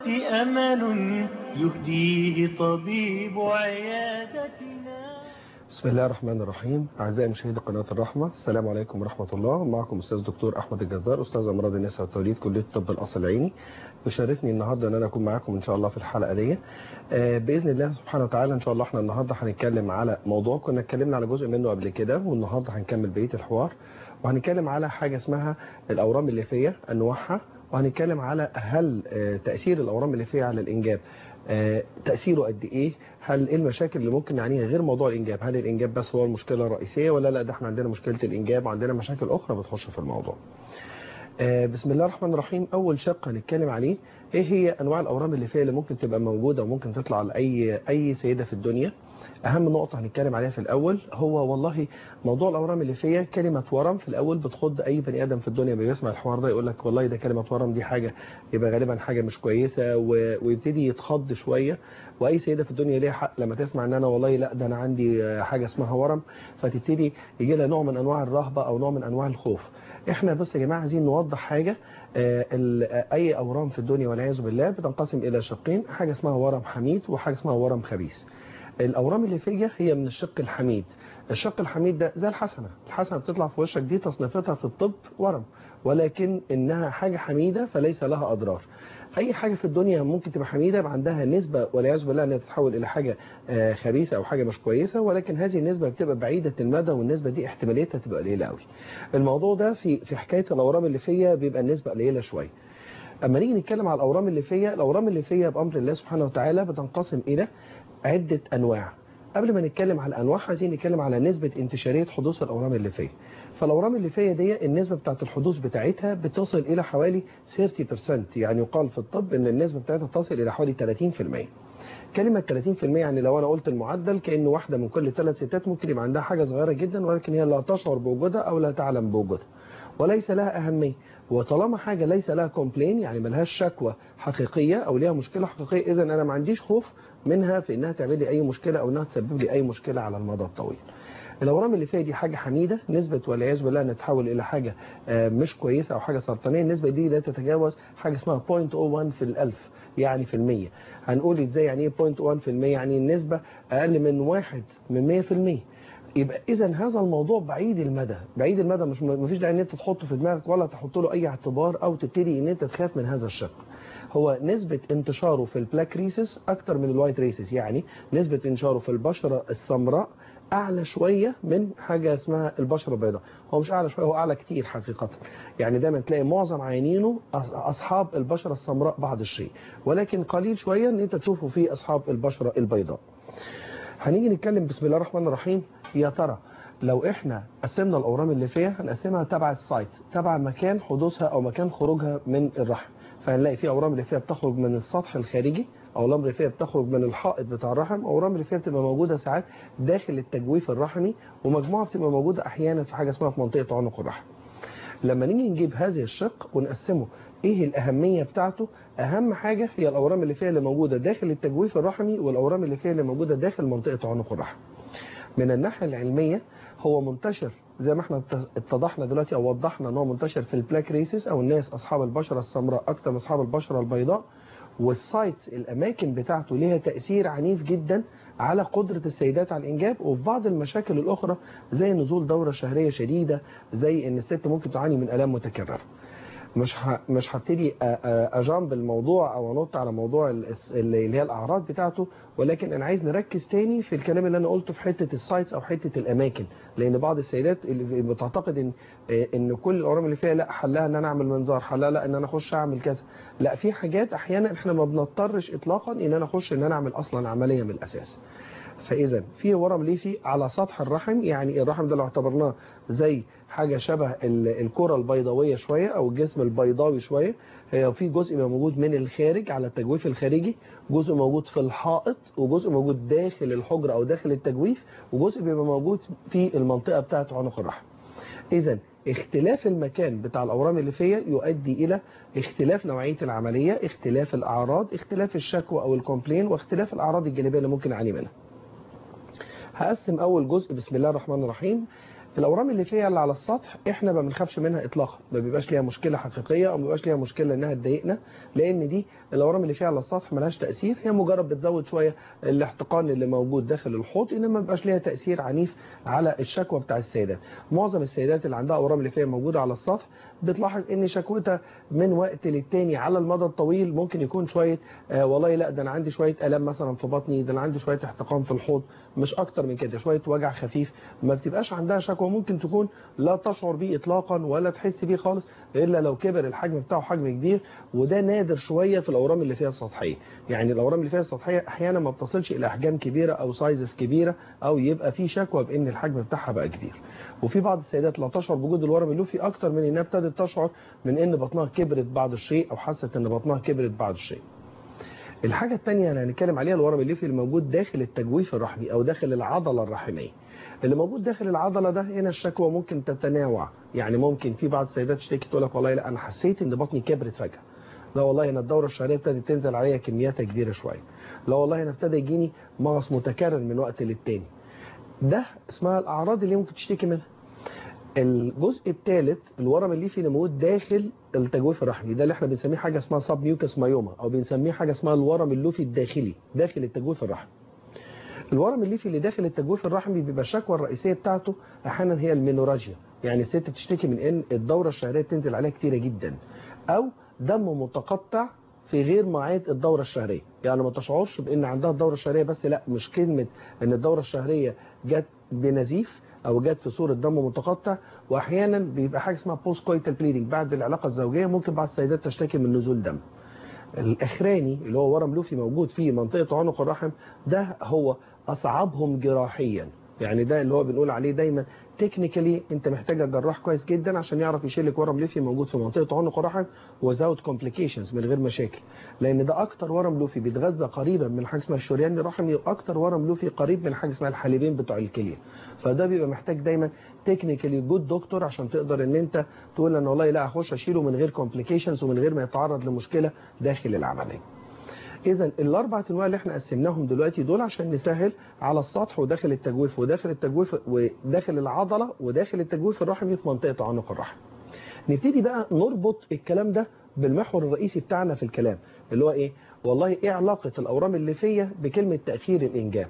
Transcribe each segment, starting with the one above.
أمل يهديه طبيب عيادتنا. بسم الله الرحمن الرحيم. أعزائي مشاهدي قناة الرحمة، السلام عليكم ورحمة الله. معكم أستاذ دكتور أحمد الجزار، أستاذ أمراض النساء والتوليد، كلية طب القصر العيني. بيشرفني النهارده ان انا اكون معاكم ان شاء الله في الحلقه دي باذن الله سبحانه وتعالى. ان شاء الله احنا النهارده هنتكلم على موضوع كنا اتكلمنا على جزء منه قبل كده، والنهارده هنكمل بقيه الحوار، وهنتكلم على حاجه اسمها الاورام الليفيه انواعها، وهنتكلم على هل تاثير الاورام الليفيه على الانجاب تأثيره قد إيه؟ هل إيه المشاكل اللي ممكن نعانيها غير موضوع الإنجاب؟ هل الإنجاب بس هو المشكلة الرئيسية ولا لا ده احنا عندنا مشكلة الإنجاب وعندنا مشاكل أخرى بتخش في الموضوع؟ بسم الله الرحمن الرحيم. أول شق هنتكلم عليه إيه هي أنواع الأورام الليفية اللي ممكن تبقى موجودة وممكن تطلع لأي سيدة في الدنيا. أهم نقطة هنتكلم عليها في الأول هو والله موضوع الأورام الليفية. كلمة ورم في الأول بتخض أي بني آدم في الدنيا بيسمع الحوار ده، يقول لك والله ده كلمة ورم دي حاجة يبقى غالبا حاجة مش كويسة، ويبتدي يتخض شوية. وأي سيدة في الدنيا ليها حق لما تسمع إن أنا والله لا ده أنا عندي حاجة اسمها ورم، فتبتدي يجي لها نوع من أنواع الرهبة أو نوع من أنواع الخوف. احنا بس يا جماعة عايزين نوضح حاجة. أي أورام في الدنيا والعياذ بالله بتنقسم إلى شقين، حاجة اسمها ورم حميد وحاجة اسمها ورم خبيث. الأورام الليفية هي من الشق الحميد. الشق الحميد ده زي الحسنة بتطلع في وشك، دي تصنيفتها في الطب ورم، ولكن إنها حاجة حميدة فليس لها أضرار. أي حاجة في الدنيا ممكن تبقى حميدة يبقى عندها نسبة والعياذ بالله أنها تتحول إلى حاجة خبيثة أو حاجة مش كويسة، ولكن هذه النسبة بتبقى بعيدة المدى، والنسبة دي احتماليتها تبقى قليلة قوي. الموضوع ده في حكاية الأورام الليفية بيبقى النسبة قليلة شوية. أما نيجي نتكلم على الأورام الليفية، الأورام الليفية بأمر الله سبحانه وتعالى بتنقسم إلى عدة أنواع. قبل ما نتكلم على الأنواع عايزين نتكلم على نسبة انتشارية حدوث الأورام الليفية. فالأورام الليفية دي النسبة بتاعت الحدوث بتاعتها بتصل إلى حوالي 30%، يعني يقال في الطب إن النسبة بتاعتها تصل إلى حوالي 30%. كلمة 30% يعني لو أنا قلت المعدل كأن واحدة من كل 3 ستات ممكن يبقى عندها حاجة صغيرة جدا، ولكن هي لا تشعر بوجودها أو لا تعلم بوجودها وليس لها أهمية. وطالما حاجة ليس لها كومبلين يعني ملهاش شكوى حقيقية أو ليها مشكلة حقيقية، إذن أنا ما عنديش خوف منها في إنها تعمل لي أي مشكلة أو إنها تسبب لي أي مشكلة على المدى الطويل. الأورام اللي فيها دي حاجة حميدة، نسبة والعياذ بالله أن تتحول إلى حاجة مش كويسة أو حاجة سرطانية. النسبة دي لا تتجاوز حاجة اسمها 0.01 في الألف، يعني في المية. هنقول إزاي يعني إيه 0.1 في المية؟ يعني النسبة أقل من 1 من 100%. يبقى إذا هذا الموضوع بعيد المدى، بعيد المدى، مش مفيش داعي ان انت تحطه في دماغك ولا تحط له اي اعتبار او تبتدي ان انت تخاف من هذا الشق. هو نسبة انتشاره في البلاك ريسس اكتر من الوايت ريسس، يعني نسبة انتشاره في البشرة السمراء اعلى شوية من حاجة اسمها البشرة البيضاء. هو مش اعلى شوية، هو اعلى كتير حقيقة. يعني دايما تلاقي معظم عيانينه اصحاب البشرة السمراء بعض الشيء، ولكن قليل شوية ان انت تشوفه في اصحاب البشرة البيضاء. هنيجي نتكلم بسم الله الرحمن الرحيم. يا ترى لو احنا قسمنا الاورام الليفيه هنقسمها تبع السايت، تبع مكان حدوثها او مكان خروجها من الرحم. فهنلاقي في اورام ليفيه بتخرج من السطح الخارجي، اورام ليفيه بتخرج من الحائط بتاع الرحم، اورام ليفيه بتبقى موجوده ساعات داخل التجويف الرحمي، ومجموعه بتبقى موجوده احيانا في حاجه اسمها في منطقه عنق الرحم. لما نيجي نجيب هذه الشق ونقسمه ايه الاهميه بتاعته، اهم حاجه هي الاورام الليفيه اللي موجوده داخل التجويف الرحمي والاورام الليفيه اللي موجوده داخل منطقه عنق الرحم. من الناحيه العلميه هو منتشر زي ما احنا اتضحنا دلوقتي او وضحنا ان هو منتشر في البلاك ريسز او الناس اصحاب البشره السمراء اكتر من اصحاب البشره البيضاء. والسايتس الاماكن بتاعته ليها تاثير عنيف جدا على قدره السيدات على الانجاب، وفي بعض المشاكل الاخرى زي نزول دوره شهريه شديده، زي ان الست ممكن تعاني من الام متكرره. مش هبتدي اجامب الموضوع او انط على موضوع اللي هي الاعراض بتاعته، ولكن انا عايز نركز تاني في الكلام اللي انا قلته في حته السايتس او حته الاماكن. لان بعض السيدات اللي بتعتقد ان كل الاورام اللي فيها لا حلها ان انا اعمل منظار، حلها لا ان انا اخش اعمل كذا. لا، في حاجات احيانا احنا ما بنضطرش اطلاقا ان انا اخش ان انا اعمل اصلا عمليه من الاساس. فاذا في ورم ليفي على سطح الرحم، يعني الرحم ده لو اعتبرناه زي حاجه شبه الكره البيضاويه شويه او الجسم البيضاوي شويه، هي في جزء بيبقى موجود من الخارج على التجويف الخارجي، جزء موجود في الحائط، وجزء موجود داخل الحجره او داخل التجويف، وجزء بيبقى موجود في المنطقه بتاعه عنق الرحم. اذا اختلاف المكان بتاع الاورام الليفيه يؤدي الى اختلاف نوعيه العمليه، اختلاف الاعراض، اختلاف الشكوى او الكومبلين، واختلاف الاعراض الجانبيه اللي ممكن اعاني منها. هقسم اول جزء بسم الله الرحمن الرحيم الاورام الليفيه اللي على السطح احنا ما بنخافش منها اطلاقا، ما بيبقاش ليها مشكله حقيقيه او ما بيبقاش ليها مشكله انها تضايقنا، لان دي الاورام الليفيه على السطح ملهاش تاثير، هي مجرد بتزود شويه الاحتقان اللي موجود داخل الحوض، انما ما بيبقاش ليها تاثير عنيف على الشكوى بتاع السيدات. معظم السيدات اللي عندها اورام ليفيه موجوده على السطح بتلاحظ ان شكوتها من وقت للتاني على المدى الطويل ممكن يكون شويه والله لا ده انا عندي شويه الام مثلا في بطني، ده انا عندي شويه احتقان في الحوض، مش اكتر من كده، شويه وجع خفيف، ما بتبقاش عندها شكوى ممكن تكون لا تشعر بيه اطلاقا ولا تحس بيه خالص الا لو كبر الحجم بتاعه حجم كبير، وده نادر شويه في الاورام اللي فيها السطحيه. يعني الاورام اللي فيها السطحيه احيانا ما بتصلش الى احجام كبيره او سايزز كبيره او يبقى في شكوى بان الحجم بتاعها بقى كبير. وفي بعض السيدات لا تشعر بوجود الورم اللوفي اكتر من انها ابتدت تشعر من ان بطنها كبرت بعض الشيء او حست ان بطنها كبرت بعض الشيء. الحاجة الثانية اللي هنتكلم عليها الورم الليفي اللي موجود داخل التجويف الرحمي أو داخل العضلة الرحمية. اللي موجود داخل العضلة ده هنا الشكوى ممكن تتناوع، يعني ممكن في بعض السيدات تشتكي تقول لك والله لا أنا حسيت إن بطني كبرت فجأة، لا والله أنا الدورة الشهرية ابتدت تنزل عليها كمياتها كبيرة شوية، لا والله أنا ابتدى يجيني مغص متكرر من وقت للتاني. ده اسمها الأعراض اللي ممكن تشتكي منها. الجزء الثالث الورم الليفي اللي موجود داخل التجويف الرحمي، ده اللي احنا بنسميه حاجه اسمها سب ميوكس مايوما او بنسميه حاجه اسمها الورم اللوفي الداخلي داخل التجويف الرحمي. الورم الليفي اللي داخل التجويف الرحمي بيبقى الشكوى الرئيسيه بتاعته احيانا هي المينوراجيا، يعني الست بتشتكي من ان الدوره الشهريه بتنزل عليها كتيره جدا، او دم متقطع في غير مواعيد الدوره الشهريه، يعني ما تشعرش بان عندها الدوره الشهريه بس لا، مش كلمه ان الدوره الشهريه جت بنزيف او جت في صوره دم متقطع، واحيانا بيبقى حاجه اسمها بوست كويتال بليدنج بعد العلاقه الزوجيه، ممكن بعض السيدات تشتكي من نزول دم. الاخراني اللي هو ورم لوفي موجود في منطقه عنق الرحم ده هو اصعبهم جراحيا، يعني ده اللي هو بنقول عليه دايما تكنيكالي انت محتاج جراح كويس جدا عشان يعرف يشيل لك ورم لوفي موجود في منطقه عنق الرحم وزاوت كومبليكيشنز من غير مشاكل، لان ده اكتر ورم لوفي بيتغذى قريبا من حاجه اسمها الشريان الرحمي، واكتر ورم لوفي قريب من حاجه اسمها الحالبين بتوع الكليه، فده بيبقى محتاج دايما تكنيكالي جود دكتور عشان تقدر ان انت تقول انا والله لا اخش اشيله من غير كومبليكيشنز ومن غير ما يتعرض لمشكله داخل العمليه. إذا الأربع أنواع اللي احنا قسمناهم دلوقتي دول عشان نسهل على السطح وداخل التجويف وداخل التجويف وداخل العضلة وداخل التجويف الرحمي في منطقة عنق الرحم. نبتدي بقى نربط الكلام ده بالمحور الرئيسي بتاعنا في الكلام اللي هو إيه؟ والله إيه علاقة الأورام الليفية بكلمة تأخير الإنجاب؟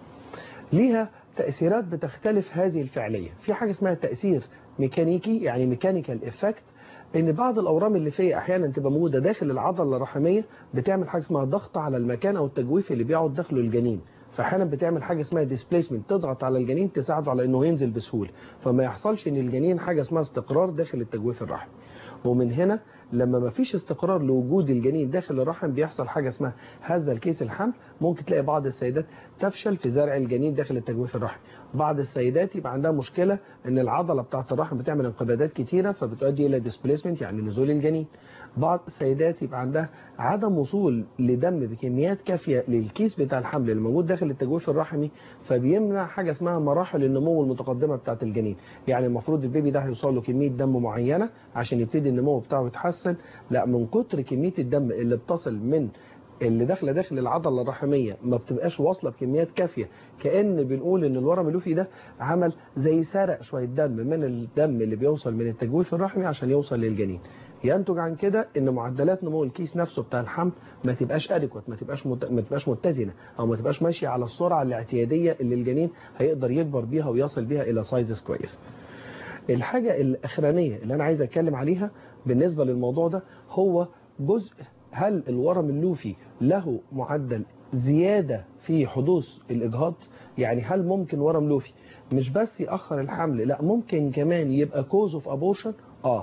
ليها تأثيرات بتختلف هذه الفعلية، في حاجة اسمها تأثير ميكانيكي يعني ميكانيكال إفكت، ان بعض الاورام الليفيه احيانا تبقى موجوده داخل العضله الرحميه بتعمل حاجه اسمها ضغط على المكان او التجويف اللي بيقعد داخله الجنين، فاحيانا بتعمل حاجه اسمها ديسبيسمنت تضغط على الجنين تساعده على انه ينزل بسهوله، فما يحصلش ان الجنين حاجه اسمها استقرار داخل التجويف الرحمي. ومن هنا لما ما فيش استقرار لوجود الجنين داخل الرحم بيحصل حاجه اسمها هذا الكيس الحمل، ممكن تلاقي بعض السيدات تفشل في زرع الجنين داخل التجويف الرحمي، بعض السيدات يبقى عندها مشكله ان العضله بتاعه الرحم بتعمل انقباضات كتيره فبتؤدي الى ديسبيسمنت يعني نزول الجنين، بعض السيدات يبقى عندها عدم وصول لدم بكميات كافيه للكيس بتاع الحمل اللي موجود داخل التجويف الرحمي، فبيمنع حاجه اسمها مراحل النمو المتقدمه بتاعه الجنين، يعني المفروض البيبي ده هيوصل له كميه دم معينه عشان يبتدي النمو بتاعه يتحسن، لا من كتر كميه الدم اللي بتصل من اللي داخل العضله الرحميه ما بتبقاش واصله بكميات كافيه، كأن بنقول ان الورم اللوفي ده عمل زي سرق شويه دم من الدم اللي بيوصل من التجويف الرحمي عشان يوصل للجنين، ينتج عن كده ان معدلات نمو الكيس نفسه بتاع الحمل ما تبقاش اديكوت، ما تبقاش متزنه او ما تبقاش ماشيه على السرعه الاعتياديه اللي الجنين هيقدر يكبر بيها ويصل بيها الى سايزز كويس. الحاجه الاخرانيه اللي انا عايز اتكلم عليها بالنسبه للموضوع ده هو جزء هل الورم اللوفي له معدل زيادة في حدوث الإجهاض؟ يعني هل ممكن ورم لوفي مش بس يأخر الحمل، لا ممكن كمان يبقى كوز اوف ابورشن؟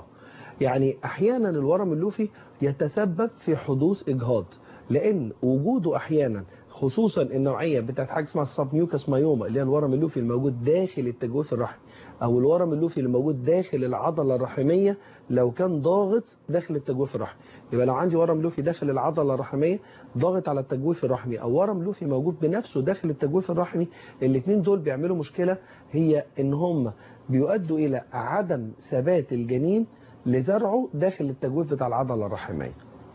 يعني أحيانا الورم اللوفي يتسبب في حدوث إجهاض، لأن وجوده أحيانا خصوصا النوعية بتاعت حاجة اسمها السب ميوكس مايوما اللي هي الورم اللوفي الموجود داخل التجويف الرحمي، أو الورم اللوفي اللي موجود داخل العضلة الرحمية لو كان ضاغط داخل التجويف الرحمي، يبقى لو عندي ورم لوفي داخل العضلة الرحمية ضاغط على التجويف الرحمي أو ورم لوفي موجود بنفسه داخل التجويف الرحمي، الاثنين دول بيعملوا مشكلة، هي إن هم بيؤدوا إلى عدم ثبات الجنين لزرعه داخل التجويف بتاع العضلة الرحمية.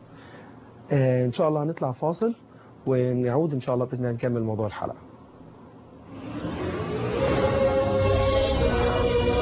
إن شاء الله هنطلع فاصل ونعود إن شاء الله بإذن الله نكمل موضوع الحلقة.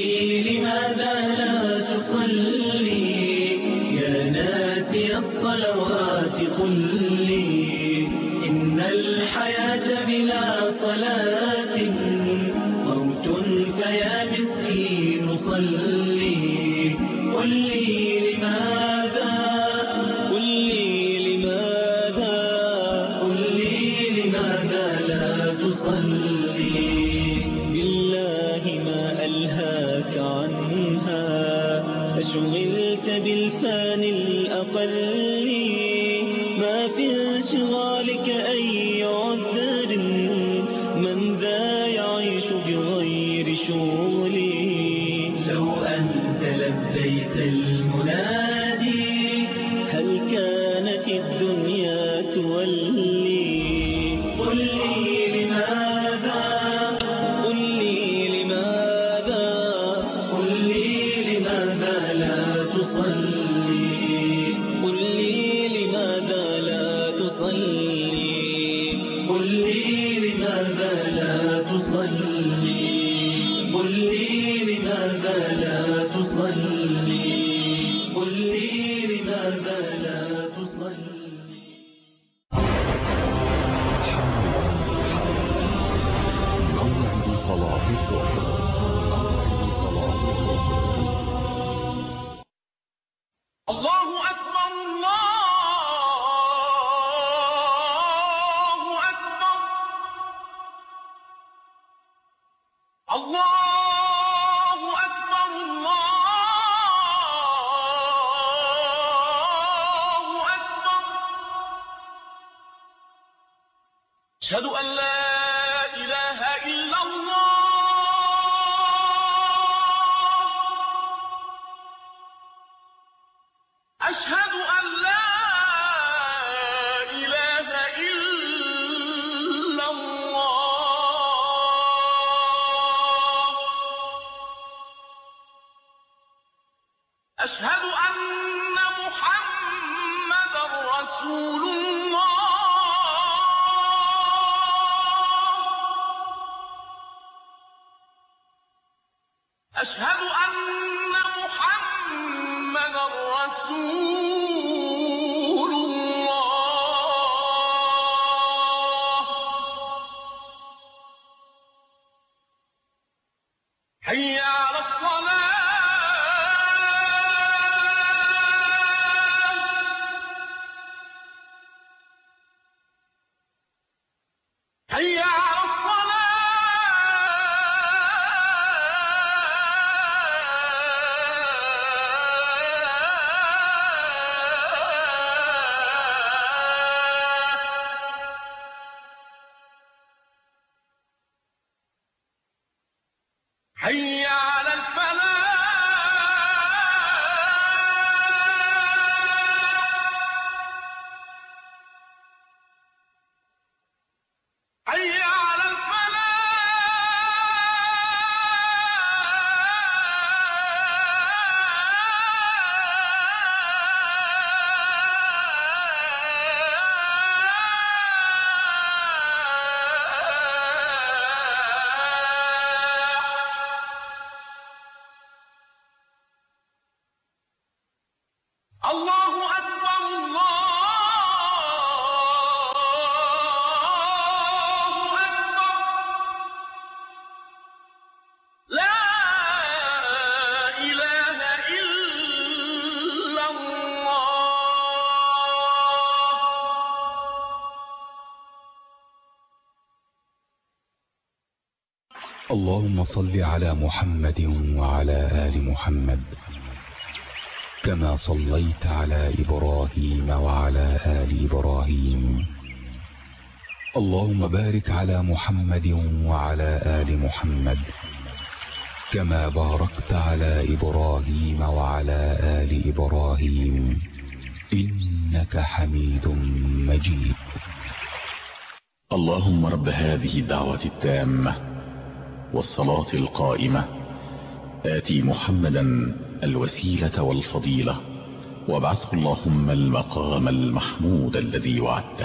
لماذا لا تصلي يا ناسي الصلوات قل لي إن الحياة بلا صلاة موت فيا مسكين صلي قل لي لماذا قل لي لماذا قل لي لماذا لا تصلي بالله ما ألهاك عنها أشغلت بالفان الأقل ما في انشغالك أي عذر من ذا يعيش بغير شغلي لو أنت لبيت المنادي هل كانت الدنيا تولي قل لي لماذا قل لي لماذا قل لي لماذا لا تصلي قل لي لماذا لا تصلي قل لي لماذا لا تصلي قل لي لماذا لا تصلي قل لي لماذا لا تصلي موعد صلاة الظهر. موعد صلاة الظهر. الله أكبر الله أكبر الله أكبر الله أكبر أشهد أن لا إله إلا الله أشهد أن لا إله إلا الله أشهد أن محمدا رسول الله أشهد أن محمدا رسول الله حي على الصلاة حي على حي على الفلاح حي على الله أكبر الله أكبر لا إله إلا الله اللهم صل على محمد وعلى آل محمد كما صليت على إبراهيم وعلى آل إبراهيم. اللهم بارك على محمد وعلى آل محمد كما باركت على إبراهيم وعلى آل إبراهيم إنك حميد مجيد. اللهم رب هذه الدعوة التامة والصلاة القائمة آتي محمدا الوسيلة والفضيلة وابعثه اللهم المقام المحمود الذي وعدته.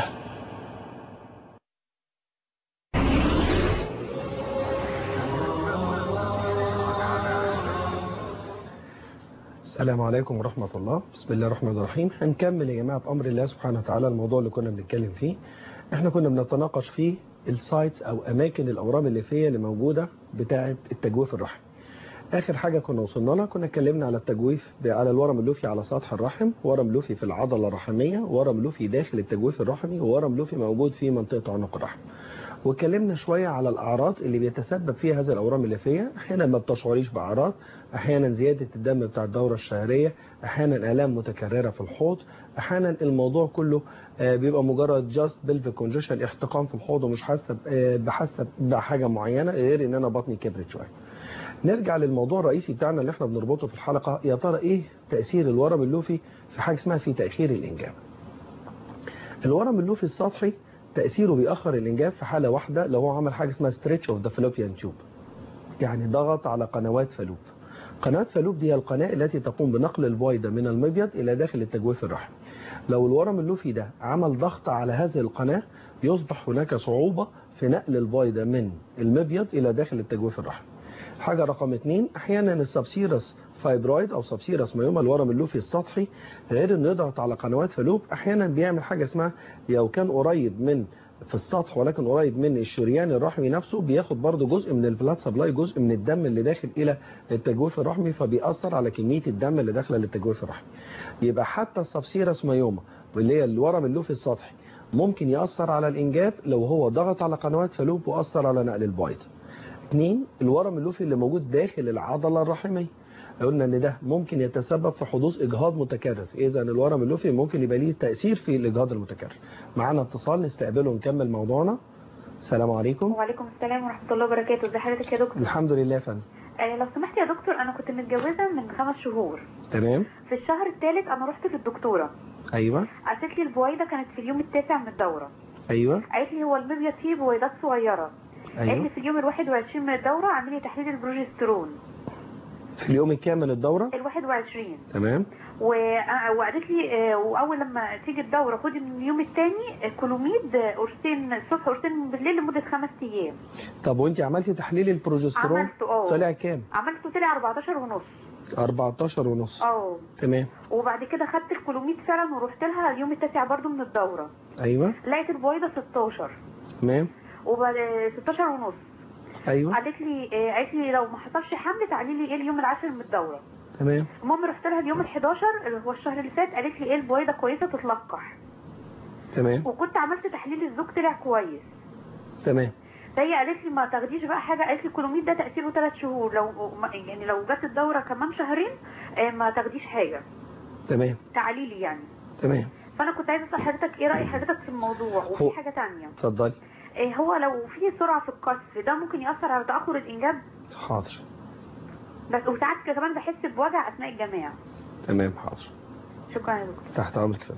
السلام عليكم ورحمة الله. بسم الله الرحمن الرحيم. هنكمل يا جماعة بأمر الله سبحانه وتعالى الموضوع اللي كنا بنتكلم فيه. احنا كنا بنتناقش فيه السايتس أو أماكن الأورام الليفية اللي موجودة بتاعة التجويف الرحمي. آخر حاجة كنا وصلنا لها كنا اتكلمنا على التجويف على الورم اللوفي على سطح الرحم، ورم لوفي في العضلة الرحمية، ورم لوفي داخل التجويف الرحمي، وورم لوفي موجود في منطقة عنق الرحم. واتكلمنا شوية على الأعراض اللي بيتسبب فيها هذه الأورام الليفية. أحيانا ما بتشعريش بأعراض، أحيانا زيادة الدم بتاع الدورة الشهرية، أحيانا آلام متكررة في الحوض، أحيانا الموضوع كله بيبقى مجرد جاست بلفيك كونجيشن، احتقان في الحوض ومش حاسة بحاجة معينة غير إن أنا بطني كبرت شوية. نرجع للموضوع الرئيسي بتاعنا اللي احنا بنربطه في الحلقة. يا ترى ايه تأثير الورم اللوفي في حاجة اسمها في تأخير الإنجاب؟ الورم اللوفي السطحي تأثيره بيأخر الإنجاب في حالة واحدة لو هو عمل حاجة اسمها stretch of the fallopian tube، يعني ضغط على قنوات فالوب. قناة فالوب دي هي القناة التي تقوم بنقل البويضة من المبيض إلى داخل التجويف الرحمي. لو الورم اللوفي ده عمل ضغط على هذه القناة يصبح هناك صعوبة في نقل البويضة من المبيض إلى داخل التجويف الرحمي. حاجة رقم 2، أحيانا السبسيرس فايبرويد أو سبسيرس مايوما الورم اللوفي السطحي غير إنه يضغط على قنوات فالوب أحيانا بيعمل حاجة اسمها لو كان قريب من في السطح ولكن قريب من الشريان الرحمي نفسه بياخد برضه جزء من البلاد سبلاي، جزء من الدم اللي داخل إلى التجويف الرحمي، فبيأثر على كمية الدم اللي داخله للتجويف الرحمي. يبقى حتى السبسيرس مايوما واللي هي الورم اللوفي السطحي ممكن يأثر على الإنجاب لو هو ضغط على قنوات فالوب وأثر على نقل البويض. 2، الورم اللوفي اللي موجود داخل العضلة الرحمية. قلنا ان ده ممكن يتسبب في حدوث اجهاض متكرر، اذا الورم اللوفي ممكن يبقى ليه تأثير في الاجهاض المتكرر. معانا اتصال نستقبله ونكمل موضوعنا. السلام عليكم. وعليكم السلام ورحمة الله وبركاته. ازي حضرتك يا دكتور؟ الحمد لله يا فندم. لو سمحت يا دكتور، انا كنت متجوزة من 5 شهور. تمام. في الشهر الثالث انا رحت للدكتورة. ايوه. قالت لي البويضة كانت في اليوم التاسع من الدورة. ايوه. قالت لي هو المبيض فيه بويضات صغيرة. أيوة. قالت لي في اليوم ال21 من الدورة اعملي تحليل البروجسترون. في اليوم الكام من الدورة؟ ال21. تمام. وقالت لي واول لما تيجي الدورة خدي من اليوم الثاني كلوميد قرصين الصبح قرصين بالليل لمدة 5 ايام. طب وانت عملتي تحليل البروجسترون؟ عملته. طلع كام؟ عملته طلع 14 ونص. 14 ونص. تمام. وبعد كده خدت الكلوميد فعلا ورحت لها اليوم التاسع برضو من الدورة. ايوه. لقيت البويضة 16. تمام. وبعد 16 ونص. ايوه. قالت لي لو ما حصلش حمل تعالي لي ايه اليوم العاشر من الدورة. تمام. المهم رحت لها اليوم ال11 اللي هو الشهر اللي فات، قالت لي ايه البويضة كويسة تتلقح. تمام. وكنت عملت تحليل الزوج طلع كويس. تمام. فهي قالت لي ما تاخديش بقى حاجة، قالت لي الكلوميد ده تأثيره 3 شهور، لو جت الدورة كمان شهرين ما تاخديش حاجة. تمام. تعالي لي يعني. تمام. فانا كنت عايزه اسال حضرتك ايه راي حضرتك في الموضوع. وفي حاجه ثانيه. اتفضلي. هو لو في سرعه في القذف ده ممكن ياثر على تاخر الانجاب؟ حاضر. بس وساعات كمان بحس بوجع اثناء الجماع. تمام. حاضر. شكرا يا دكتور. تحت امرك فندم.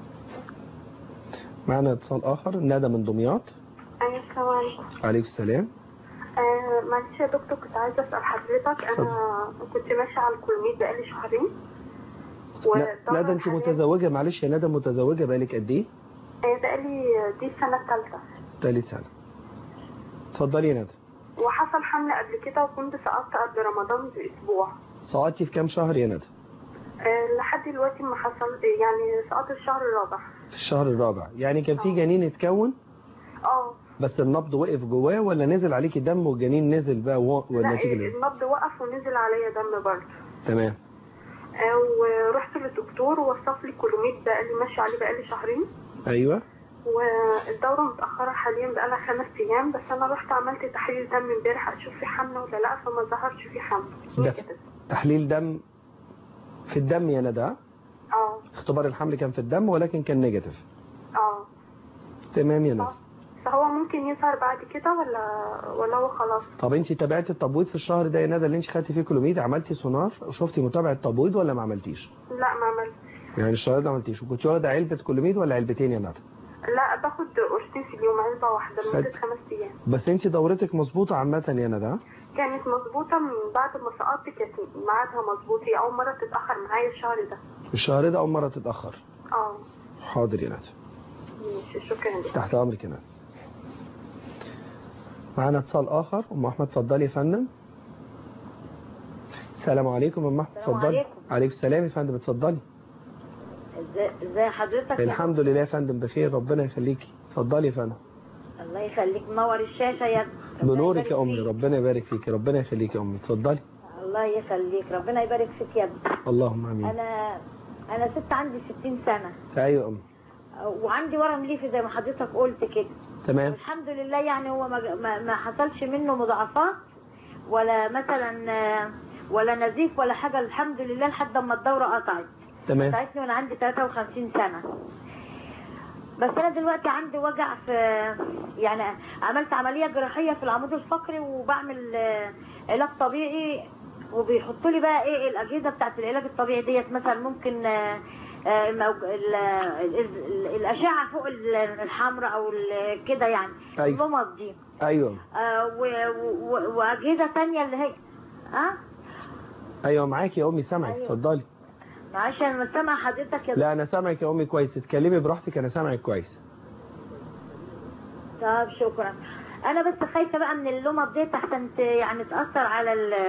معنا اتصال اخر. ندى من دمياط. ايوه السلام عليكم. عليكم السلام. معلش يا دكتور، كنت عايزه اسال حضرتك. انا كنت ماشيه على الكلوميد بقالي شهرين. لا ده انت متزوجه. معلش يا ندى، متزوجه بقالك قد ايه؟ بقالي دي السنه الثالثه. ثالث سنه. اتفضلي يا ندى. وحصل حمل قبل كده وكنت سقطت قبل رمضان باسبوع. سقطتي في كام شهر يا ندى؟ لحد دلوقتي ما حصل، يعني سقطت الشهر الرابع. في الشهر الرابع يعني كان في جنين اتكون؟ بس النبض وقف جواه ولا نزل عليكي دم والجنين نزل بقى والنتيجه؟ لا، النبض وقف ونزل عليا دم برضه. تمام. ورحت للدكتور ووصف لي كلوميد بقالي ماشي عليه بقالي شهرين. ايوه. والدوره متاخره حاليا بقالها 5 ايام، بس انا رحت عملت تحليل دم امبارح اشوف في حمل ولا لا، فما ظهرش في حمل. تحليل دم في الدم يا ندى؟ اختبار الحمل كان في الدم ولكن كان نيجاتيف. تمام يا ندى. فهو ممكن يظهر بعد كده ولا هو خلاص؟ طب انت تابعتي التبويض في الشهر ده يا ندى اللي انت خدتي فيه كلوميد؟ عملتي سونار وشفتي متابعه تبويض ولا ما عملتيش؟ لا ما عملتش. يعني الشهر ده ما عملتيش. وكنت واخده علبه كلوميد ولا علبتين يا ندى؟ لا، باخد قرصين في اليوم، علبه واحده لمده 5 ايام. بس انت دورتك مظبوطه عامه يا ندى؟ كانت مظبوطه من بعد ما سقطت، كانت ميعادها مظبوط. هي اول مره تتاخر معايا الشهر ده. الشهر ده اول مره تتاخر؟ حاضر يا ندى. ماشي، شكرا لك. تحت امرك يا ندى. معانا اتصال اخر. ام احمد اتفضلي يا فندم. السلام عليكم يا أم. اتفضلي. عليكم. عليكم السلام يا فندم، اتفضلي. ازاي حضرتك؟ الحمد لله يا فندم بخير، ربنا يخليكي. اتفضلي يا فندم. الله يخليك، منور الشاشة يا ابني. بنورك يا أمي، ربنا يبارك فيكي، ربنا يخليكي يا أمي. اتفضلي. الله يخليك، ربنا يبارك فيك يا ابني. اللهم امين. انا ست عندي 60 سنة. ايوه يا أمي. وعندي ورم ليفي زي ما حضرتك قلت كده. تمام. الحمد لله، يعني هو ما حصلش منه مضاعفات ولا مثلا ولا نزيف ولا حاجة، الحمد لله، لحد ما الدورة قطعت. تمام. قطعتني وانا عندي 53 سنة. بس انا دلوقتي عندي وجع في، يعني عملت عملية جراحية في العمود الفقري وبعمل علاج طبيعي، وبيحطوا لي بقى ايه الأجهزة بتاعت العلاج الطبيعي ديت، مثلا ممكن الأشعة فوق الحمراء او كده يعني. أيوة. اللمض دي. ايوه. واجهزة تانية اللي هي ايوه معاكي يا أمي، سامعك. اتفضلي. معلش انا مش سامع حضرتك يا لا انا سامعك يا أمي كويس، اتكلمي براحتك، انا سامعك كويس. طب شكرا. انا بس خايفه بقى من اللمض ديت احسن يعني تاثر على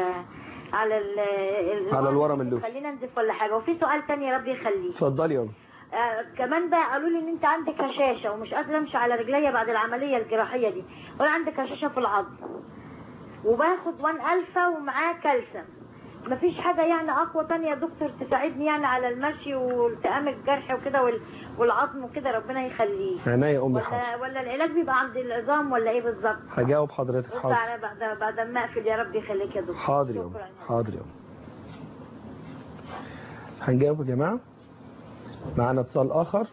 على الورم اللوفي، خلينا ننزف ولا حاجه. وفي سؤال تاني يا رب يخليك. اتفضلي يا أمي. كمان بقى قالوا لي ان انت عندك هشاشه ومش قادره امشي على رجليا بعد العمليه الجراحيه دي، وانا عندك هشاشه في العظم، وباخد 1 الفا ومعاه كالسيوم. مفيش حاجة يعني أقوى تانية يا دكتور تساعدني يعني على المشي والتئام الجرح وكده والعظم وكده، ربنا يخليه. عينيا يا أمي. ولا العلاج بيبقى عند العظام ولا إيه بالظبط؟ هجاوب حضرتك. حاضر. بعد ما أقفل يا رب يخليك يا دكتور. حاضر يا أمي. حاضر يا أمي. هنجاوب يا جماعة. معنا اتصال آخر.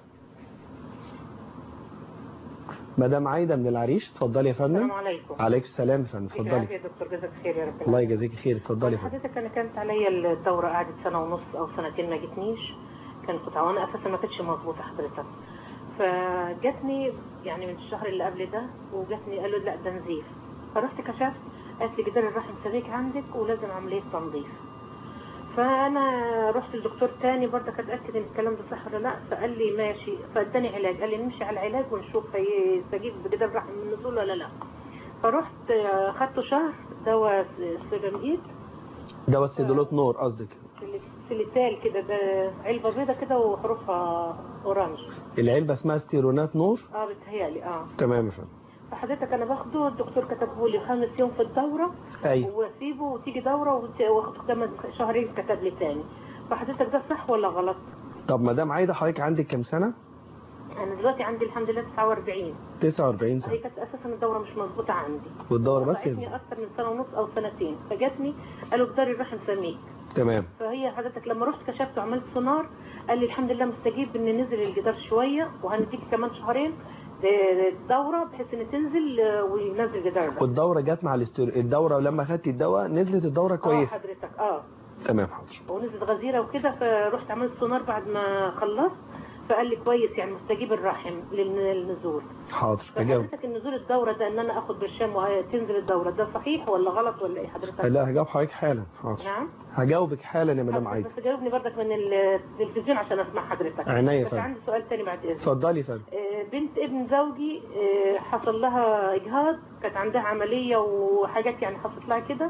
مدام عايدة من العريش، اتفضلي يا فندم. السلام عليكم. عليكم السلام يا فندم، اتفضلي. يا دكتور جزاك خير يا رب. الله يجازيك خير، اتفضلي يا فندم. حضرتك انا كانت عليا الدوره قعدت 1.5 سنة او سنتين ما جتنيش، كانت قطعه وانا اساسا ما كانتش مظبوطه حضرتك، فجتني يعني من الشهر اللي قبل ده، وجتني قالوا لا ده نزيف، فرحت كشفت قالت لي جدار الرحم سبيك عندك ولازم عمليه تنظيف. فانا رحت لدكتور تاني برضك اتاكد ان الكلام ده صح ولا لا، فقال لي ماشي، فاداني علاج، قال لي نمشي على العلاج ونشوف هيستجيب بجدار الرحم من النزول ولا لا. فرحت خدته شهر دواء سيراميد، دواء السيدولوت نور قصدك؟ سيليتال كده، ده علبه بيضه كده وحروفها اورانج. العلبه اسمها ستيرونات نور؟ بتهيألي تمام يا فندم. فحضرتك انا باخده، الدكتور كتبه لي 5 يوم في الدوره. ايوه. واسيبه وتيجي دوره واخده كمان شهرين كتب لي تاني. فحضرتك ده صح ولا غلط؟ طب مدام عايده حضرتك عندك كام سنه؟ انا دلوقتي عندي الحمد لله 49. 49 سنه. هي كانت اساسا الدوره مش مظبوطه عندي، والدوره بس جاتني اكتر من 1.5 سنة او سنتين، فجاتني قالوا جدار الرحم سميك. تمام. فهي حضرتك لما رحت كشفت وعملت سونار قال لي الحمد لله مستجيب ان نزل الجدار شويه، وهنديكي كمان شهرين الدوره بحيث ان تنزل وينزل جدار. والدوره جت مع الدوره لما خدتي الدواء نزلت الدوره كويس؟ حضرتك تمام حاضر. ونزلت غزيره وكده، فرحت عملت سونار بعد ما خلصت، فقال لي كويس يعني مستجيب الرحم للنزول. حاضر. حضرتك النزول الدوره ده ان انا اخد برشام وتنزل الدوره، ده صحيح ولا غلط ولا ايه حضرتك؟ لا هجاوب حضرتك حالا. حاضر. نعم هجاوبك حالا يا مدام عايده. بس جاوبني برضك من التلفزيون عشان اسمع حضرتك. عينيا يا بس فندم. عندي سؤال تاني بعد اذنك. اتفضلي يا فندم. بنت ابن زوجي حصل لها اجهاض، كانت عندها عمليه وحاجات يعني حصلت لها كده،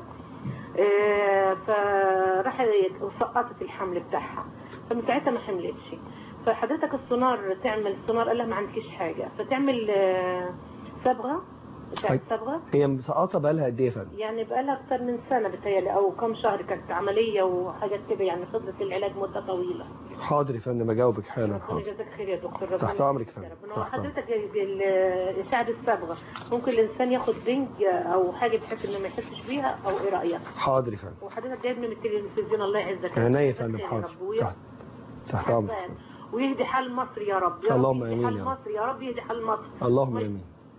فراح سقطت الحمل بتاعها، فمن ساعتها ما حملتش. فحضرتك السونار تعمل السونار قال لها ما عندكيش حاجه، فتعمل صبغه صبغه. هي مسقطه بقى لها قد ايه يا فندم؟ يعني بقى لها اكتر من سنه بتهيألي او كم شهر، كانت عمليه وحاجات كده يعني، فضلت العلاج مده طويله. حاضر يا فندم اجاوبك حالا. حاضر. جزاك خير يا دكتور. تحت امرك يا فندم. حضرتك اشعه الصبغه ممكن الانسان ياخد بنج او حاجه بحيث انه ما يحسش بيها، او ايه رايك؟ حاضر يا فندم. وحضرتك جايبني من التلفزيون، الله يعزك. عينيا يا فندم. حاضر. تحت امرك. ويهدي حال مصر يا رب. اللهم امين. حال مصر يا رب، يهدي حال مصر. اللهم امين.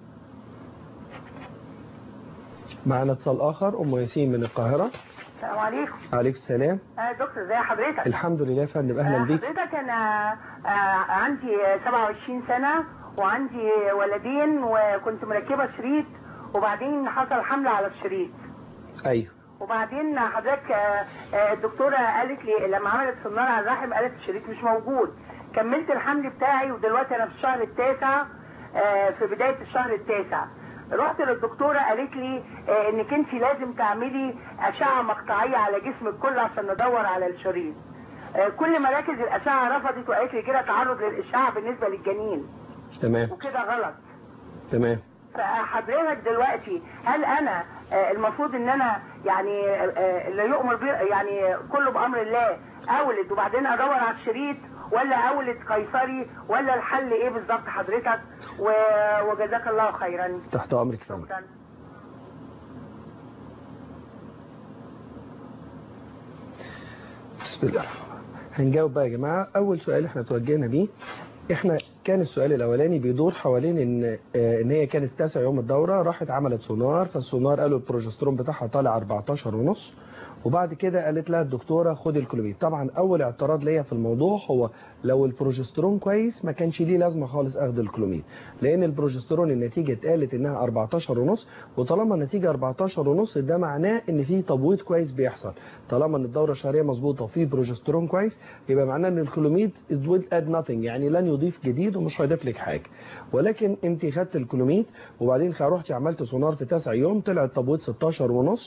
معنا اتصال اخر. ام ياسين من القاهره. السلام عليكم. عليكم السلام. دكتور ازي حضرتك؟ الحمد لله يا فندم. اهلا بيك. حضرتك انا عندي 27 سنه وعندي ولدين، وكنت مركبه شريط، وبعدين حصل حمله على الشريط. ايوه. وبعدين حضرتك الدكتوره قالت لي لما عملت سونار على الرحم قالت الشريط مش موجود. كملت الحمل بتاعي ودلوقتي انا في الشهر التاسع، في بدايه الشهر التاسع، رحت للدكتوره قالت لي انك انت لازم تعملي اشعه مقطعيه على جسمك كله عشان ندور على الشريط. كل مراكز الاشعه رفضت وقالت لي كده تعرض للاشعه بالنسبه للجنين. تمام. وكده غلط. تمام. فحضرتك دلوقتي هل انا المفروض ان انا يعني لا يؤمر يعني كله بامر الله اولد وبعدين ادور على الشريط، ولا اولد قيصري، ولا الحل ايه بالظبط حضرتك؟ وجزاك الله خيرا. تحت امرك يا فندم. بسم الله. هنجاوب بقى يا جماعه. اول سؤال احنا توجهنا بيه، احنا كان السؤال الاولاني بيدور حوالين ان هي كانت 9 يوم الدوره، راحت عملت سونار، فالسونار قالوا البروجسترون بتاعها طالع 14.5، وبعد كده قالت لها الدكتوره خدي الكلوميد. طبعا اول اعتراض ليا في الموضوع هو لو البروجسترون كويس ما كانش ليه لازمه خالص اخد الكلوميد، لان البروجسترون النتيجه اتقالت انها 14.5، وطالما النتيجه 14.5 ده معناه ان في تبويض كويس بيحصل. طالما ان الدوره الشهريه مظبوطه وفي بروجسترون كويس يبقى معناه ان الكلوميد will add nothing، يعني لن يضيف جديد ومش هيضيف لك حاجه. ولكن انت خدت الكلوميد وبعدين رحتي عملت سونار في 9 يوم طلع التبويض 16.5،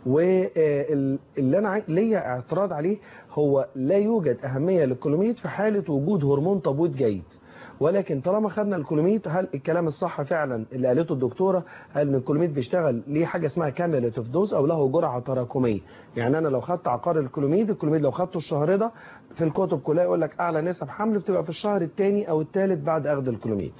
واللي انا ليا اعتراض عليه هو لا يوجد اهميه للكلوميد في حاله وجود هرمون تبويض جيد. ولكن طالما خدنا الكلوميد، هل الكلام الصح فعلا اللي قالته الدكتوره، هل ان الكلوميد بيشتغل ليه حاجه اسمها كاميلاتيف دوز او له جرعه تراكميه؟ يعني انا لو خدت عقار الكلوميد لو خدته الشهر ده في الكتب كلها يقول لك اعلى نسب حمل بتبقى في الشهر الثاني او الثالث بعد اخذ الكلوميد.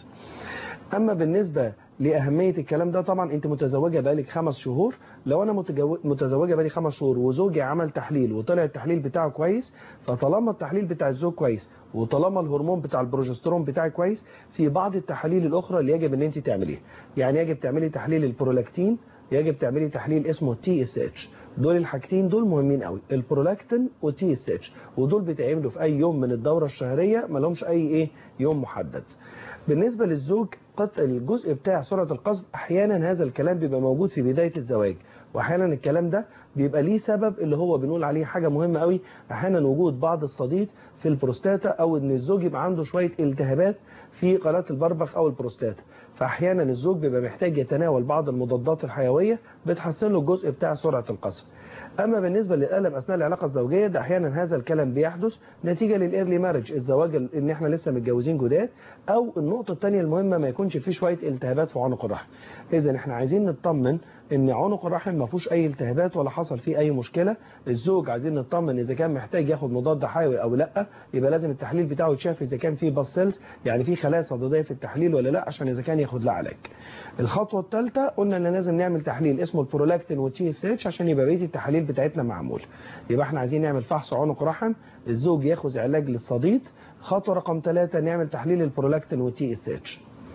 اما بالنسبه لأهمية الكلام ده، طبعا انت متزوجة بقالك 5 شهور، لو انا متزوجة بقالي 5 شهور وزوجي عمل تحليل وطلع التحليل بتاعه كويس، فطالما التحليل بتاع الزوج كويس وطالما الهرمون بتاع البروجسترون بتاعي كويس، في بعض التحاليل الاخرى اللي يجب ان انت تعمليها. يعني يجب تعملي تحليل البرولاكتين، يجب تعملي تحليل اسمه TSH. دول الحاجتين دول مهمين قوي، البرولاكتين والTSH، ودول بيتعملوا في اي يوم من الدورة الشهرية، ما لهمش اي يوم محدد. بالنسبة للزوج، الجزء بتاع سرعة القذف احيانا هذا الكلام بيبقى موجود في بداية الزواج، واحيانا الكلام ده بيبقى ليه سبب اللي هو بنقول عليه حاجة مهمة قوي، احيانا وجود بعض الصديد في البروستاتا، او ان الزوج يبقى عنده شوية التهابات في قناة البربخ او البروستاتا، فاحيانا الزوج بيبقى محتاج يتناول بعض المضادات الحيوية بتحسن له الجزء بتاع سرعة القذف. اما بالنسبه للالم اثناء العلاقه الزوجيه، ده احيانا هذا الكلام بيحدث نتيجه للايرلي مارج، الزواج ان احنا لسه متجوزين جداد، او النقطه الثانيه المهمه ما يكونش فيه شويه التهابات في عنق الرحم. اذا احنا عايزين نطمن ان عنق الرحم ما فيهوش اي التهابات ولا حصل فيه اي مشكله. الزوج عايزين نطمن اذا كان محتاج ياخد مضاد حيوي او لا، يبقى لازم التحليل بتاعه يتشاف اذا كان فيه باسيلز، يعني فيه خلايا صديديه في التحليل ولا لا، عشان اذا كان ياخد له علاج. الخطوه الثالثه قلنا ان لازم نعمل تحليل اسمه البرولاكتين والTSH عشان يبقى بقيه التحاليل بتاعتنا معموله. يبقى احنا عايزين نعمل فحص عنق رحم، الزوج ياخذ علاج للصديد. خطوه رقم 3 نعمل تحليل البرولاكتين والTSH.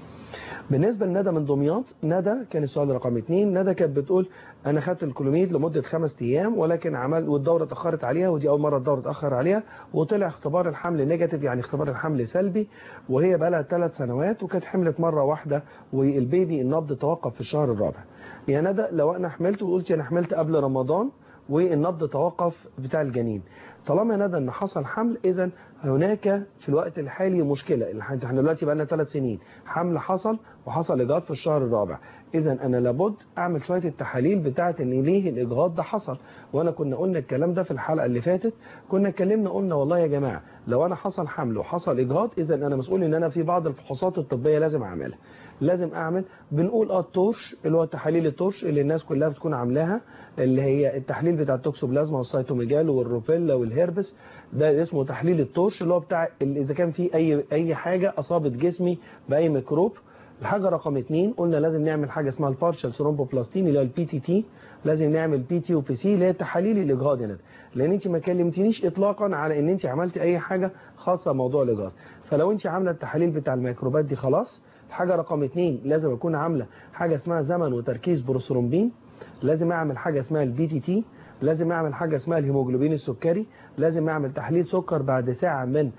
بالنسبة لندى من دمياط، ندى كان السؤال رقم 2، ندى كانت بتقول انا خدت الكلوميد لمدة 5 ايام ولكن والدورة اتأخرت عليها، ودي اول مرة الدورة اتأخر عليها، وطلع اختبار الحمل نيجاتيف، يعني اختبار الحمل سلبي، وهي بقى لها 3 سنوات وكانت حملت مرة واحدة والبيبي النبض توقف في الشهر الرابع. يا ندى لو انا حملت وقلت انا حملت قبل رمضان والنبض توقف بتاع الجنين، طالما ندى ان حصل حمل اذا هناك في الوقت الحالي مشكلة. احنا دلوقتي بقى لنا 3 سنين، حمل حصل وحصل اجهاض في الشهر الرابع، اذا انا لابد اعمل شوية التحاليل بتاعه ان ليه الاجهاض ده حصل. وانا كنا قلنا الكلام ده في الحلقة اللي فاتت، كنا اتكلمنا قلنا والله يا جماعة لو انا حصل حمل وحصل اجهاض اذا انا مسؤول ان انا في بعض الفحوصات الطبية لازم اعملها، لازم اعمل بنقول التورش اللي هو تحاليل التورش اللي الناس كلها بتكون عاملاها، اللي هي التحليل بتاع التوكسوبلازما والسيتوميجال والروبيلا والهيربس، ده اسمه تحليل التورش اللي هو بتاع اذا كان في اي حاجة اصابت جسمي باي ميكروب. الحاجة رقم 2 قلنا لازم نعمل حاجة اسمها البارشال ثرومبوبلاستين اللي هو الPTT، لازم نعمل PT وPC اللي هي تحاليل الاجهاض هنا، لان انت ما كلمتنيش اطلاقا على ان انت عملتي اي حاجة خاصة بموضوع الاجهاض، فلو انت عامله التحاليل بتاع الميكروبات دي خلاص. الحاجة رقم 2 لازم اكون عامله حاجة اسمها زمن وتركيز بروثرومبين، لازم اعمل حاجة اسمها الBTT، لازم اعمل حاجة اسمها الهيموجلوبين السكري، لازم اعمل تحليل سكر بعد ساعة من